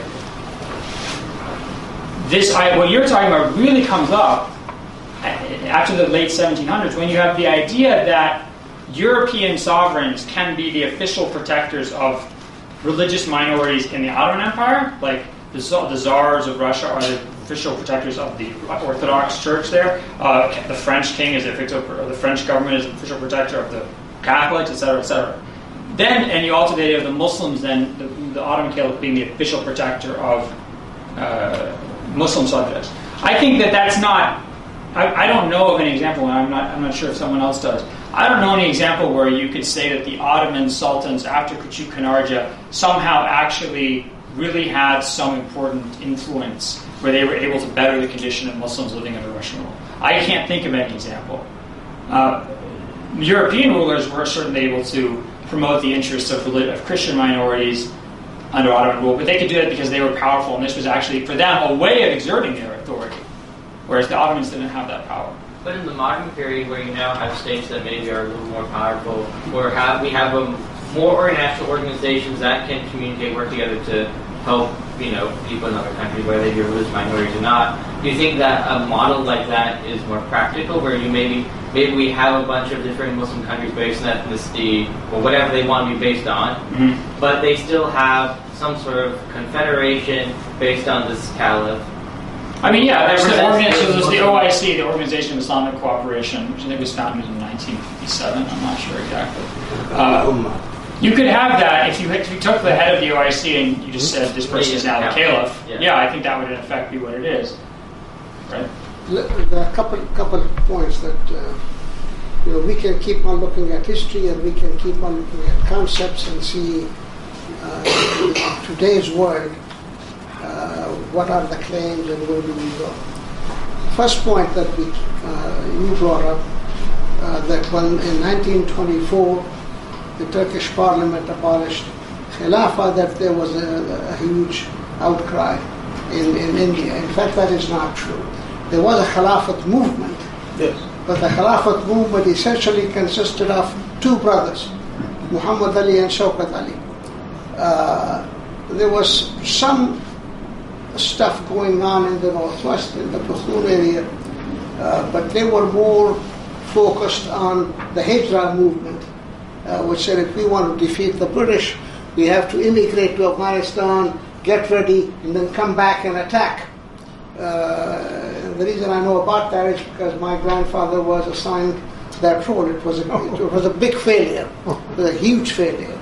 what you're talking about really comes up after the late 1700s, when you have the idea that European sovereigns can be the official protectors of religious minorities in the Ottoman Empire, like the Tsars of Russia are the official protectors of the Orthodox Church there. The French king is the French government is the official protector of the Catholics, etc., etc. And you also have the idea of the Muslims, then the Ottoman Caliph being the official protector of Muslim subjects. I think that's not. I don't know of any example, and I'm not sure if someone else does. I don't know any example where you could say that the Ottoman sultans after Küçük Kınarca somehow actually really had some important influence where they were able to better the condition of Muslims living under Russian rule. I can't think of any example. European rulers were certainly able to promote the interests of Christian minorities under Ottoman rule, but they could do it because they were powerful, and this was actually, for them, a way of exerting their authority, whereas the Ottomans didn't have that power. But in the modern period, where you now have states that maybe are a little more powerful, or we have more international organizations that can communicate, work together to help people in other countries, whether they be religious minorities or not. Do you think that a model like that is more practical, where maybe we have a bunch of different Muslim countries based on ethnicity or whatever they want to be based on, but they still have some sort of confederation based on this caliph? I mean, yeah, there's the OIC, the Organization of Islamic Cooperation, which I think was founded in 1957. I'm not sure exactly. You could have that if you took the head of the OIC and you just said this person is now the caliph. Yeah, I think that would in effect be what it is, right? There are a couple of points that we can keep on looking at history, and we can keep on looking at concepts and see in today's world what are the claims and where do we go. First point that you brought up, that when in 1924 the Turkish parliament abolished Khilafah, that there was a huge outcry in India. In fact, that is not true. There was a Khilafat movement, yes, but the Khilafat movement essentially consisted of two brothers, Muhammad Ali and Shaukat Ali. There was some stuff going on in the northwest, in the Pukhtur area, but they were more focused on the Hijra movement, which said if we want to defeat the British, we have to immigrate to Afghanistan, get ready, and then come back and attack. The reason I know about that is because my grandfather was assigned that role. It was a big failure. It was a huge failure.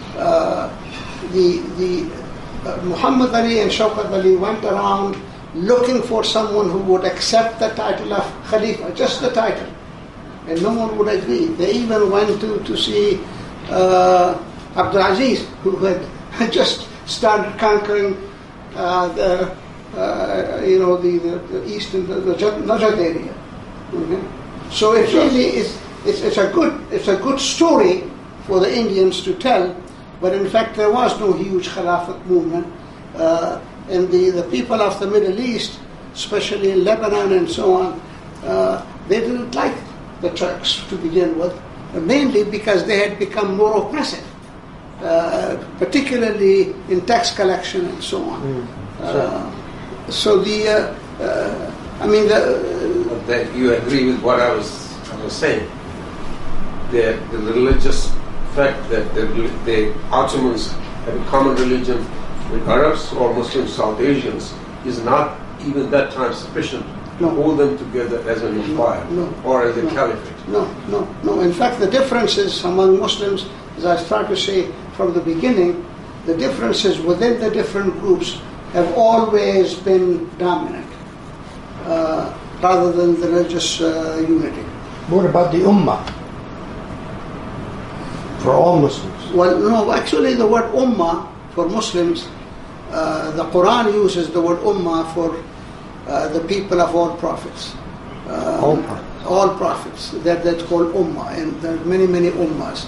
Muhammad Ali and Shawkat Ali went around looking for someone who would accept the title of Khalifa, just the title, and no one would agree. They even went to see Abdul Aziz, who had just started conquering the east and the Najd area. So it really is. It's a good story for the Indians to tell, but in fact there was no huge Khilafat movement, and the people of the Middle East, especially in Lebanon and so on, they didn't like the Turks to begin with, mainly because they had become more oppressive, particularly in tax collection and so on. That you agree with what I was saying. The religious fact that the Ottomans have a common religion with Arabs or Muslim South Asians is not even that time sufficient to hold them together as an empire or as a caliphate. No. In fact, the differences among Muslims, as I started to say from the beginning, the differences within the different groups have always been dominant, rather than the religious unity. What about the Ummah? For all Muslims? Well, no, actually the word Ummah for Muslims, the Quran uses the word Ummah for the people of all prophets. All prophets. That's called Ummah, and there are many Ummahs.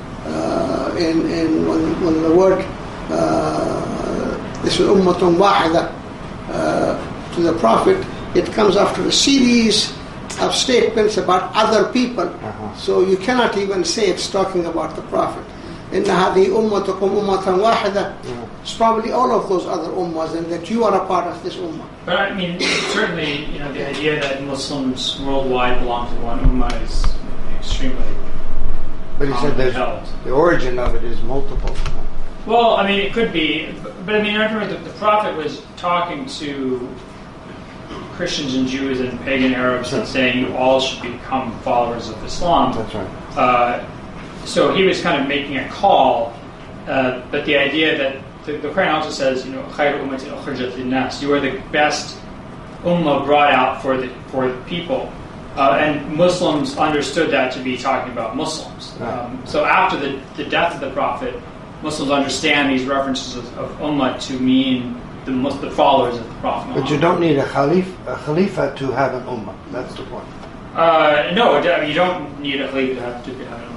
And when the word this is Ummatun Wahida to the Prophet, it comes after a series of statements about other people. So you cannot even say it's talking about the Prophet. Inna hadhi ummatukum ummatan wahida. It's probably all of those other ummahs, and that you are a part of this ummah. But I mean, certainly, the idea that Muslims worldwide belong to one ummah is extremely. But he said the origin of it is multiple. Well, I mean, it could be, but I mean, I remember the Prophet was talking to Christians and Jews and pagan Arabs and saying you all should become followers of Islam. That's right. So he was kind of making a call, but the idea that the Quran also says, خَيْرُ أُمَّةٍ أُخْرِجَتْ لِلنَّاسِ, you are the best ummah brought out for the people. And Muslims understood that to be talking about Muslims. So after the death of the Prophet, Muslims understand these references of ummah to mean the followers of the Prophet. But you don't need a khalifa to have an ummah. That's the point. No, I mean, you don't need a khalifa to have an ummah.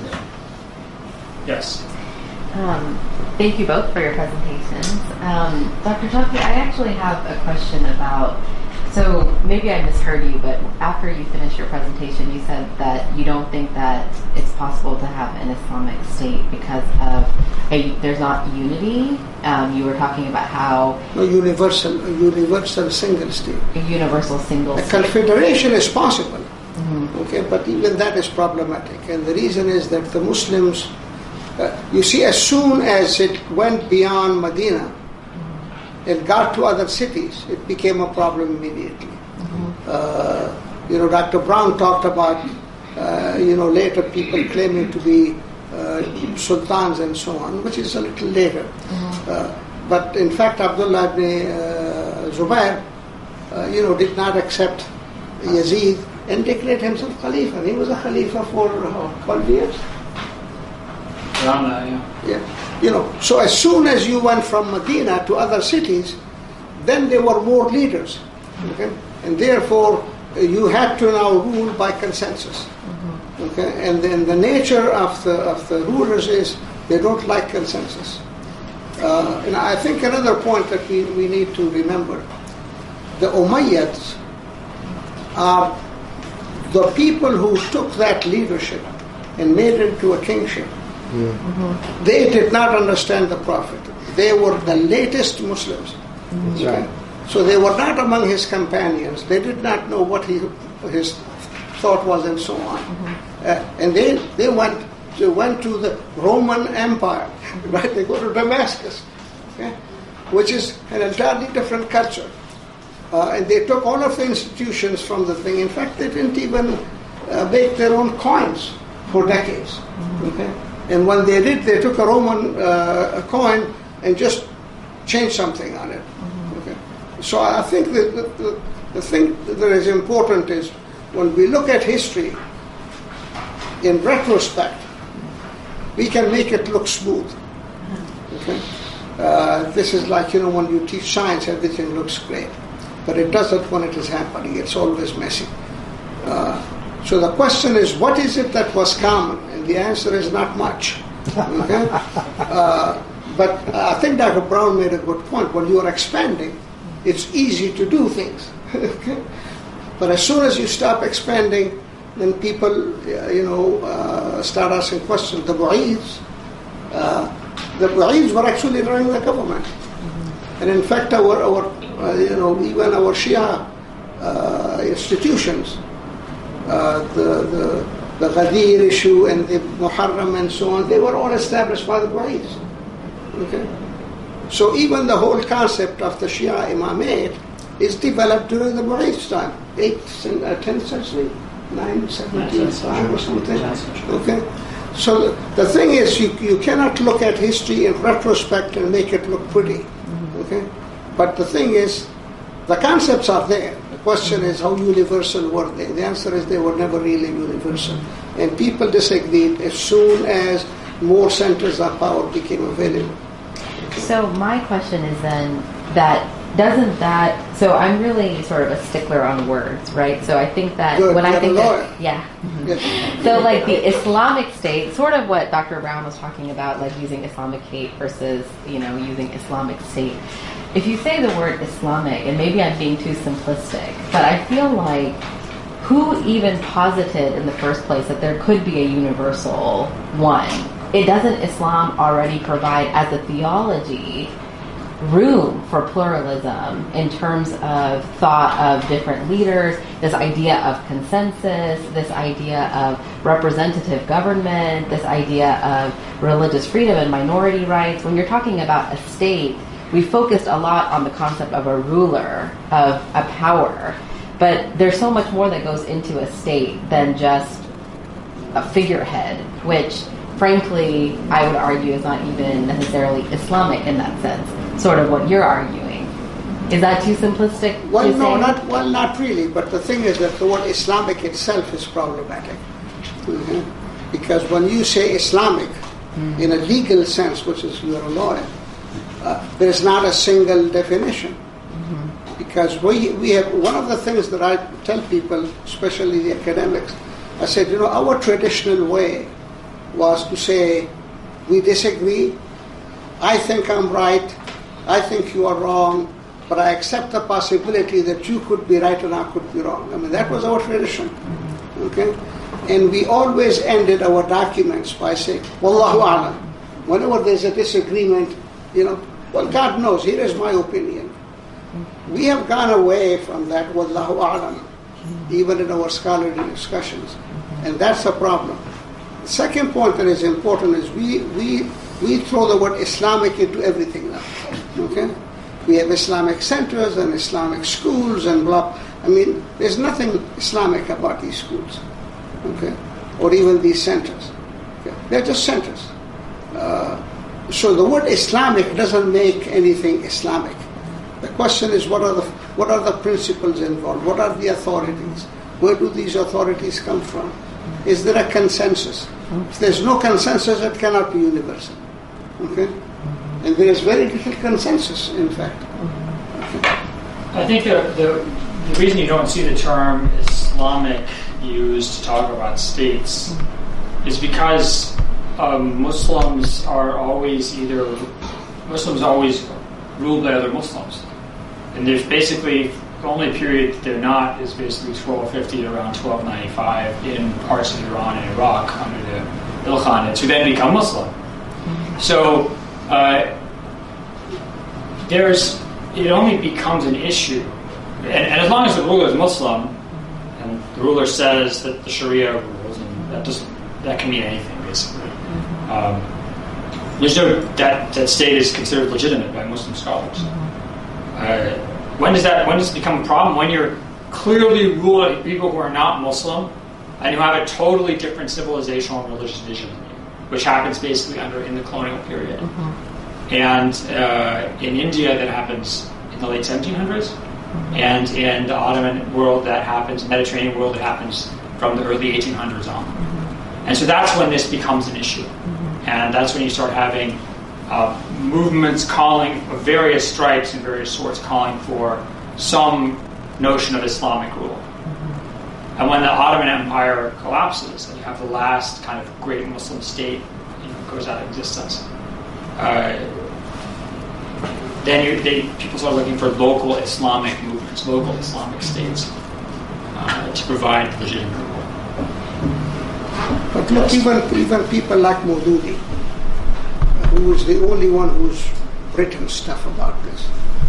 Yes. Thank you both for your presentations. Dr. Tawfi, I actually have a question about, so maybe I misheard you, but after you finished your presentation, you said that you don't think that it's possible to have an Islamic state because of there's not unity. You were talking about how a universal single state. A universal single state. A confederation is possible. Mm-hmm. Okay, but even that is problematic, and the reason is that the Muslims, you see, as soon as it went beyond Medina, it got to other cities, it became a problem immediately. Mm-hmm. Dr. Brown talked about, later people claiming to be sultans and so on, which is a little later. Mm-hmm. But in fact, Abdullah ibn Zubair, did not accept Yazid and declared himself Khalifa. And he was a Khalifa for 12 years. Around that, yeah. So as soon as you went from Medina to other cities, then there were more leaders, okay? And therefore you had to now rule by consensus, okay? And then the nature of the rulers is they don't like consensus. And I think another point that we need to remember, the Umayyads are the people who took that leadership and made it into a kingship. Mm-hmm. They did not understand the Prophet. They were the latest Muslims. Mm-hmm. Okay? So they were not among his companions. They did not know what his thought was and so on. Mm-hmm. And they went to the Roman Empire, right? They go to Damascus. Okay? which is an entirely different culture. And they took all of the institutions from the thing. In fact, they didn't even make their own coins for decades. Okay? And when they did, they took a Roman coin and just changed something on it. Okay? So I think that the thing that is important is when we look at history, in retrospect, we can make it look smooth. Okay? This is like, when you teach science, everything looks great. But it doesn't when it is happening. It's always messy. So the question is, what is it that was common? And the answer is not much. Okay? But I think Dr. Brown made a good point. When you are expanding, it's easy to do things. Okay? But as soon as you stop expanding, then people, start asking questions. The Bu'aids were actually running the government. And in fact, even our Shia institutions, the Ghadir issue and the Muharram and so on, they were all established by the Bu'aids. Okay? So even the whole concept of the Shia Imamate is developed during the Bu'aids' time, 8th and 10th century, 9th, 17th or something. Okay? So the thing is, you cannot look at history in retrospect and make it look pretty. Okay? But the thing is, the concepts are there. The question is, how universal were they? The answer is they were never really universal. And people disagreed as soon as more centers of power became available. So my question is then, so I'm really sort of a stickler on words, right? So I think that when I think that, yeah. So like the Islamic State, sort of what Dr. Brown was talking about, like using Islamic hate versus, using Islamic State. If you say the word Islamic, and maybe I'm being too simplistic, but I feel like who even posited in the first place that there could be a universal one? Doesn't Islam already provide, as a theology, room for pluralism in terms of thought of different leaders, this idea of consensus, this idea of representative government, this idea of religious freedom and minority rights? When you're talking about a state, we focused a lot on the concept of a ruler, of a power, but there's so much more that goes into a state than just a figurehead, which frankly I would argue is not even necessarily Islamic in that sense, sort of what you're arguing. Is that too simplistic? Well, no, not really, but the thing is that the word Islamic itself is problematic. Mm-hmm. Because when you say Islamic, in a legal sense, which is you're a lawyer, there is not a single definition. Because we have, one of the things that I tell people, especially the academics, I said, our traditional way was to say, we disagree, I think I'm right, I think you are wrong, but I accept the possibility that you could be right and I could be wrong. I mean, that was our tradition. Okay? And we always ended our documents by saying, Wallahu a'lam. Whenever there's a disagreement, well, God knows, here is my opinion. We have gone away from that, Wallahu a'lam, even in our scholarly discussions. And that's a problem. The second point that is important is we throw the word Islamic into everything now. Okay? We have Islamic centers and Islamic schools and blah. I mean, there's nothing Islamic about these schools. Okay? Or even these centers. Okay? They're just centers. So the word Islamic doesn't make anything Islamic. The question is, what are the principles involved? What are the authorities? Where do these authorities come from? Is there a consensus? If there's no consensus, it cannot be universal. Okay? And there is very little consensus, in fact. Okay. I think the reason you don't see the term Islamic used to talk about states is because Muslims always ruled by other Muslims. And there's basically, the only period they're not is basically 1250 to around 1295 in parts of Iran and Iraq under the Ilkhanate to then become Muslim. So it only becomes an issue. And as long as the ruler is Muslim, and the ruler says that the Sharia rules, and that can mean anything, basically. There's no that state is considered legitimate by Muslim scholars. When does it become a problem? When you're clearly ruling people who are not Muslim and who have a totally different civilizational and religious vision than you, which happens basically in the colonial period. And in India, that happens in the late 1700s, and in the Ottoman world, that happens, Mediterranean world, it happens from the early 1800s on. And so that's when this becomes an issue. And that's when you start having movements calling of various stripes and various sorts calling for some notion of Islamic rule. And when the Ottoman Empire collapses and you have the last kind of great Muslim state goes out of existence, then people start looking for local Islamic movements, local Islamic states to provide legitimate rule. But look, even people like Maududi, who is the only one who's written stuff about this.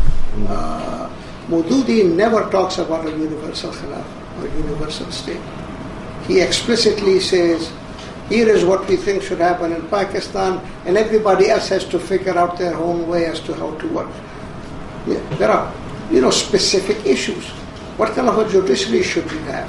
Maududi never talks about a universal khilafah or universal state. He explicitly says, here is what we think should happen in Pakistan, and everybody else has to figure out their own way as to how to work. Yeah, there are, specific issues. What kind of a judiciary should we have?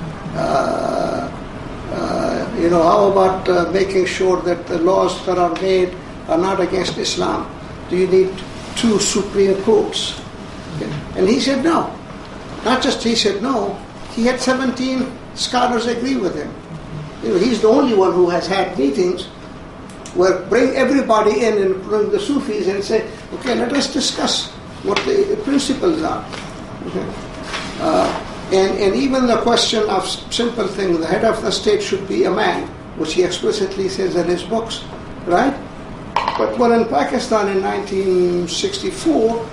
How about making sure that the laws that are made are not against Islam? Do you need 2 Supreme Courts? Okay. And he said no. Not just he said no, he had 17 scholars agree with him. He's the only one who has had meetings where bring everybody in and bring the Sufis and say, okay, let us discuss what the principles are. Okay. And even the question of simple thing, the head of the state should be a man, which he explicitly says in his books, right? But when in Pakistan in 1964,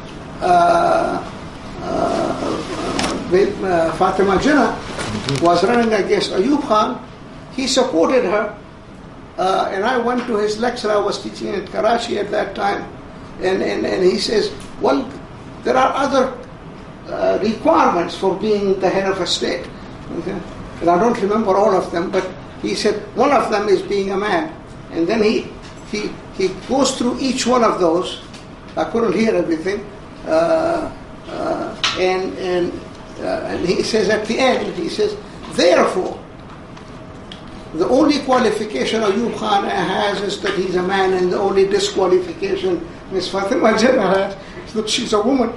Fatima Jinnah was running against Ayub Khan, he supported her, and I went to his lecture. I was teaching in Karachi at that time, and he says, well, there are other requirements for being the head of a state. Okay? And I don't remember all of them, but he said one of them is being a man. And then he goes through each one of those. I couldn't hear everything. And he says at the end, he says, therefore, the only qualification Ayub Khan has is that he's a man, and the only disqualification Ms. Fatima Jinnah has is that she's a woman.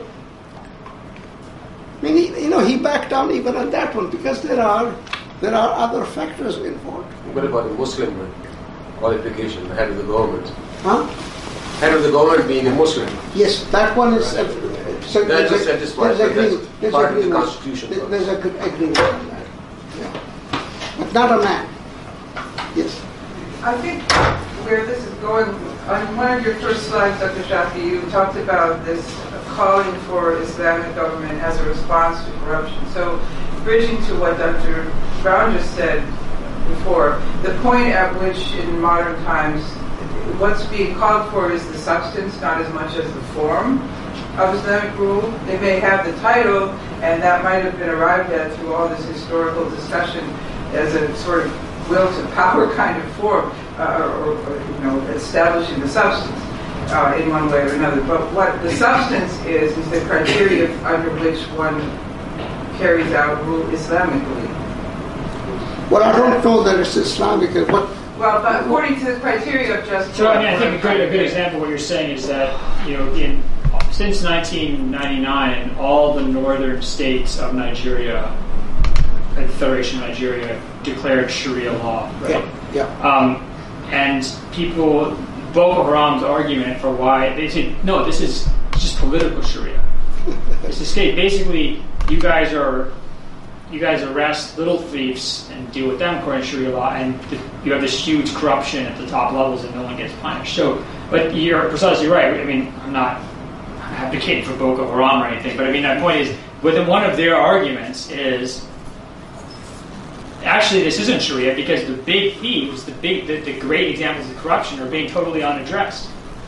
I mean, he backed down even on that one because there are other factors involved. What about the Muslim qualification, the head of the government? Huh? Head of the government being a Muslim. Yes, that one is. That's a satisfied. That's part of the constitution. There's a good agreement on that. Yeah. But not a man. Yes. I think where this is going, on one of your first slides, Dr. Shafi, you talked about this calling for Islamic government as a response to corruption. So, bridging to what Dr. Brown just said before, the point at which in modern times what's being called for is the substance, not as much as the form of Islamic rule. They may have the title, and that might have been arrived at through all this historical discussion as a sort of will to power kind of form, or establishing the substance in one way or another. But what the substance is the criteria under which one carries out rule Islamically. Well, I don't know that it's Islamic. Well, but according to the criteria of justice. So, I think a good example of what you're saying is that, since 1999, all the northern states of Nigeria, the Federation of Nigeria, declared Sharia law, right? Yeah. And Boko Haram's argument for why, they say, no, this is just political Sharia. It's a state. Basically, you guys arrest little thieves and deal with them according to Sharia law, and you have this huge corruption at the top levels and no one gets punished. So, but you're precisely right. I mean, I'm not advocating for Boko Haram or anything, but I mean, my point is, within one of their arguments is, actually this isn't Sharia because the big thieves, the great examples of corruption are being totally unaddressed.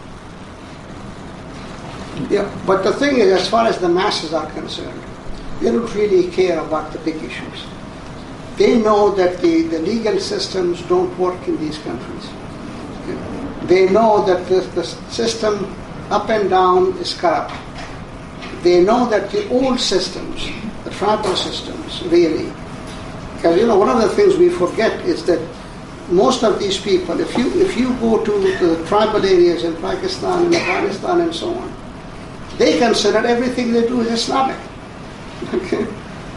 Yeah, but the thing is, as far as the masses are concerned, they don't really care about the big issues. They know that the legal systems don't work in these countries. They know that the system up and down is corrupt. They know that the old systems, the tribal systems, really, because one of the things we forget is that most of these people, if you go to the tribal areas in Pakistan and Afghanistan and so on, they consider everything they do is Islamic. Okay,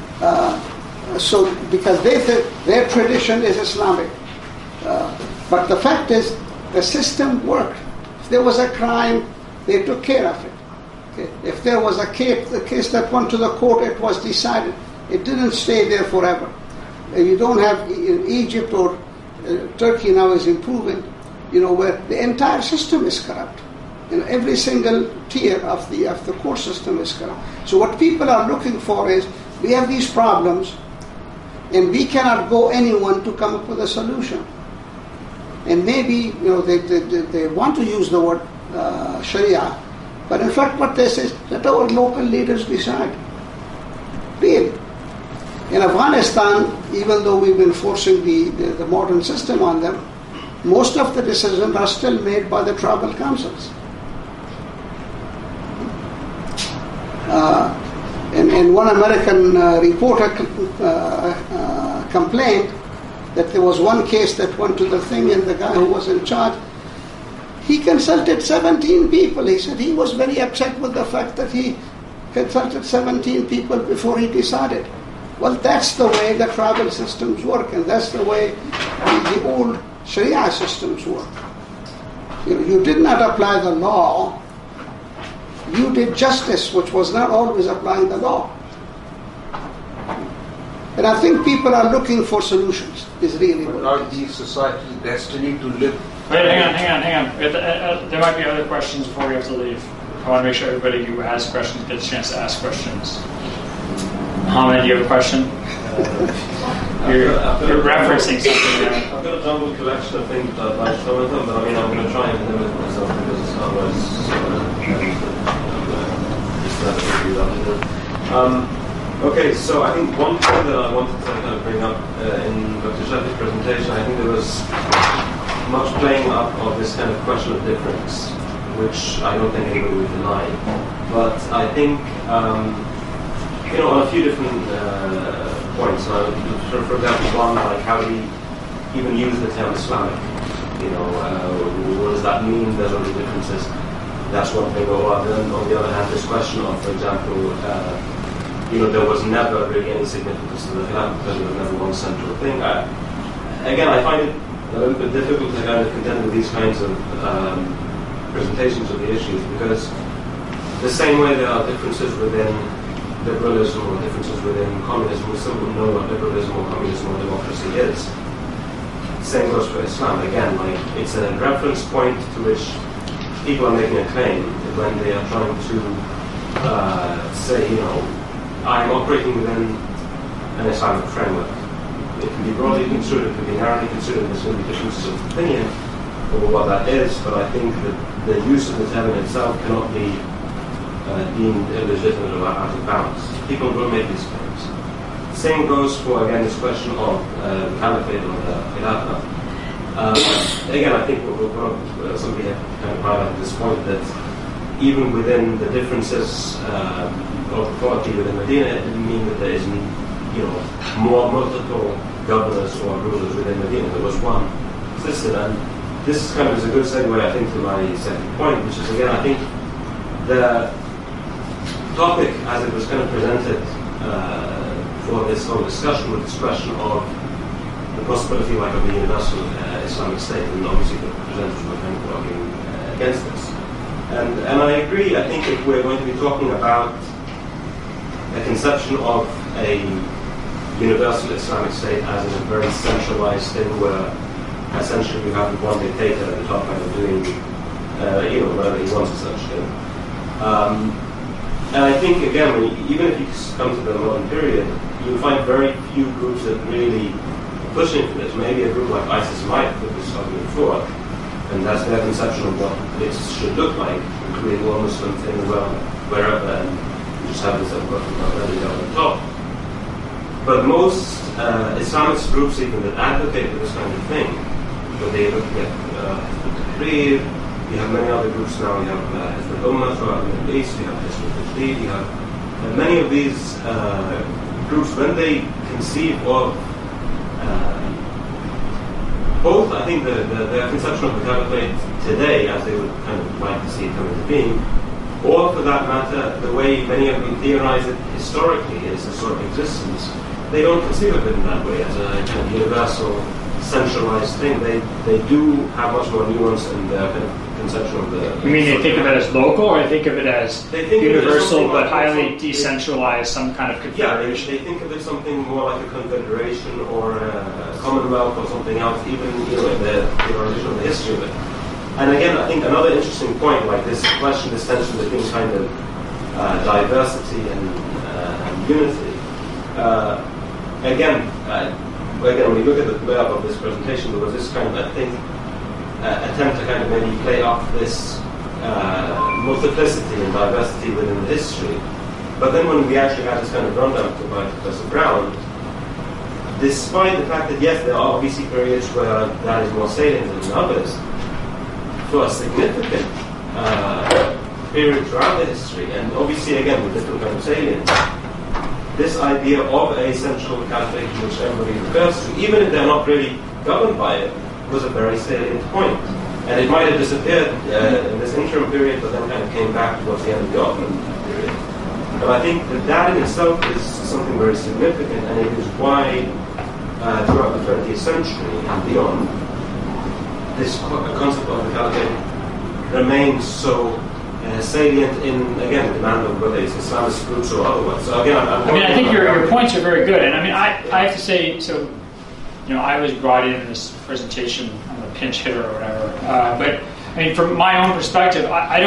so because they think their tradition is Islamic, but the fact is the system worked. If there was a crime, they took care of it. Okay? If there was a case that went to the court, it was decided. It didn't stay there forever. You don't have in Egypt or Turkey now is improving, where the entire system is corrupt. Every single tier of the court system is corrupt. So what people are looking for is, we have these problems, and we cannot go anyone to come up with a solution. And maybe they want to use the word Sharia, but in fact what they say is let our local leaders decide. Really. In Afghanistan, even though we've been forcing the modern system on them, most of the decisions are still made by the tribal councils. And one American reporter complained that there was one case that went to the thing, and the guy who was in charge, he consulted 17 people. He said he was very upset with the fact that he consulted 17 people before he decided. Well, that's the way the tribal systems work, and that's the way the old Sharia systems work. You did not apply the law, you did justice, which was not always applying the law. And I think people are looking for solutions, is really what are these societies destined to live? Wait, hang on. There might be other questions before we have to leave. I want to make sure everybody who has questions gets a chance to ask questions. Mohammed, you have a question? You're referencing something there. I've got a jumbled collection of things that I'd like to cover with them, but I'm going to try and limit myself because otherwise okay, so I think one thing that I wanted to kind of bring up in Dr. Shafi's presentation, I think there was much playing up of this kind of question of difference, which I don't think anybody would deny. But I think, on a few different points. For example, one, like how do we even use the term Islamic? What does that mean? There's only differences. That's one thing. Or then on the other hand, this question of, for example, there was never really any significance to the Khilafah because it was never one central thing. Again, I find it a little bit difficult to kind of contend with these kinds of presentations of the issues because the same way there are differences within liberalism or differences within communism, we still wouldn't know what liberalism or communism or democracy is. Same goes for Islam. Again, it's a reference point to which people are making a claim when they are trying to say, I'm operating within an Islamic framework. It can be broadly construed, it can be narrowly construed, there's going to be differences of opinion over what that is, but I think that the use of the term in itself cannot be deemed illegitimate or out of bounds. People will make these claims. Same goes for, again, this question of the caliphate or the Khilafah. Again, I think somebody had kind of highlighted this point that even within the differences of authority within Medina, it didn't mean that there isn't, more multiple governors or rulers within Medina. There was one system, and this is a good segue, I think, to my second point, which is, again, I think the topic as it was kind of presented for this whole discussion with this question of the possibility of a universal Islamic state, and obviously the presenters were kind of arguing against this. And I agree, I think if we're going to be talking about a conception of a universal Islamic state as in a very centralized thing where essentially you have one dictator at the top kind of doing whatever he wants essentially. And I think, again, even if you come to the modern period, you'll find very few groups that really push into this. Maybe a group like ISIS might put this argument forward, and that's their conception of what it should look like, including all Muslim thing wherever, and you just have this already down the top. But most Islamist groups even that advocate for this kind of thing, when they look at Tahrir, you have many other groups now. You have Hizb al-Ummah throughout the Middle East, you have Hizb al-Tajdeed, you have many of these groups, when they conceive of both, I think, their conception of the caliphate today, as they would kind of like to see it come into being, or for that matter, the way many of them theorize it historically as a sort of existence, they don't conceive of it in that way, as a kind of universal, centralized thing. They do have much more nuance in their kind of conception of the... You mean they think of it as local, or they think of it as universal but highly decentralized, some kind of confederation? Yeah, they think of it something more like a confederation or a commonwealth or something else, even in the origin of the history of it. And again, I think another interesting point, like this question, this tension between kind of diversity and unity. Again, when we look at the layout of this presentation, there was this kind of, I think, attempt to kind of maybe play up this multiplicity and diversity within the history. But then when we actually had this kind of rundown by Professor Brown, despite the fact that yes, there are obviously periods where that is more salient than others, for a significant period throughout the history, and obviously again with different kind of salience, this idea of a central caliphate which everybody refers to, even if they're not really governed by it, was a very salient point. And it might have disappeared in this interim period, but then kind of came back towards the end of the Ottoman period. But I think that in itself is something very significant, and it is why throughout the 20th century and beyond, this concept of the caliphate remains so salient in, again, demand of whether it's Islamist groups or otherwise. So again, I think your points are very good, and I mean, I have to say, so, you know, I was brought in this presentation, I'm a pinch hitter or whatever, but I mean, from my own perspective, I'm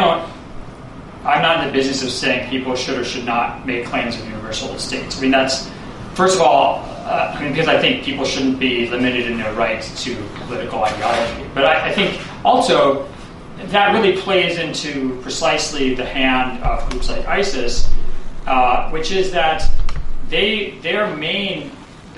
not in the business of saying people should or should not make claims of universal states. I mean, that's, first of all, because I think people shouldn't be limited in their rights to political ideology. But I think also that really plays into precisely the hand of groups like ISIS, which is that the main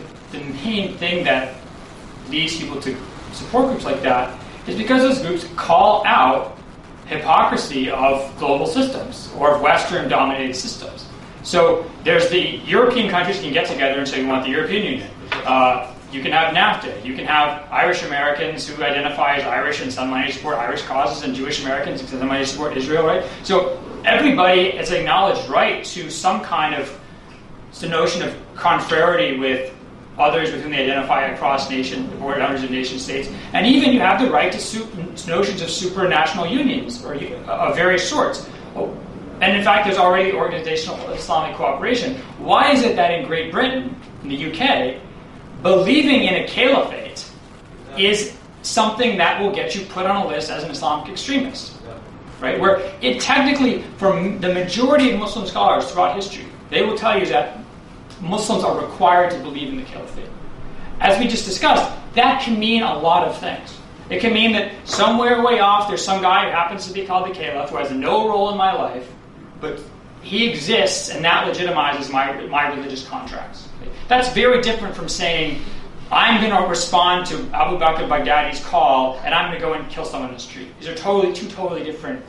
thing that leads people to support groups like that is because those groups call out hypocrisy of global systems or of Western-dominated systems. So there's the European countries can get together and say we want the European Union. You can have NAFTA. You can have Irish Americans who identify as Irish and some money to support Irish causes, and Jewish Americans who some money to support Israel, right? So everybody has acknowledged right to some kind of the notion of contrariety with others with whom they identify across boundaries of nation states. And even you have the right to notions of supranational unions or of various sorts. And in fact, there's already organizational Islamic cooperation. Why is it that in Great Britain, in the UK, believing in a caliphate is something that will get you put on a list as an Islamic extremist? Right? Where it technically, from the majority of Muslim scholars throughout history, they will tell you that Muslims are required to believe in the caliphate. As we just discussed, that can mean a lot of things. It can mean that somewhere way off there's some guy who happens to be called the caliph who has no role in my life, but he exists and that legitimizes my religious contracts. That's very different from saying, I'm going to respond to Abu Bakr Baghdadi's call and I'm going to go and kill someone in the street. These are two totally different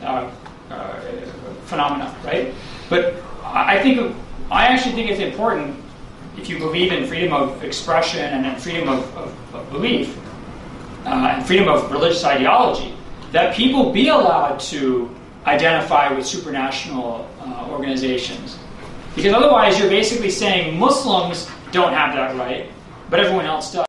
phenomena, right? But I actually think it's important, if you believe in freedom of expression and in freedom of belief and freedom of religious ideology, that people be allowed to identify with supranational organizations. Because otherwise you're basically saying Muslims don't have that right, but everyone else does.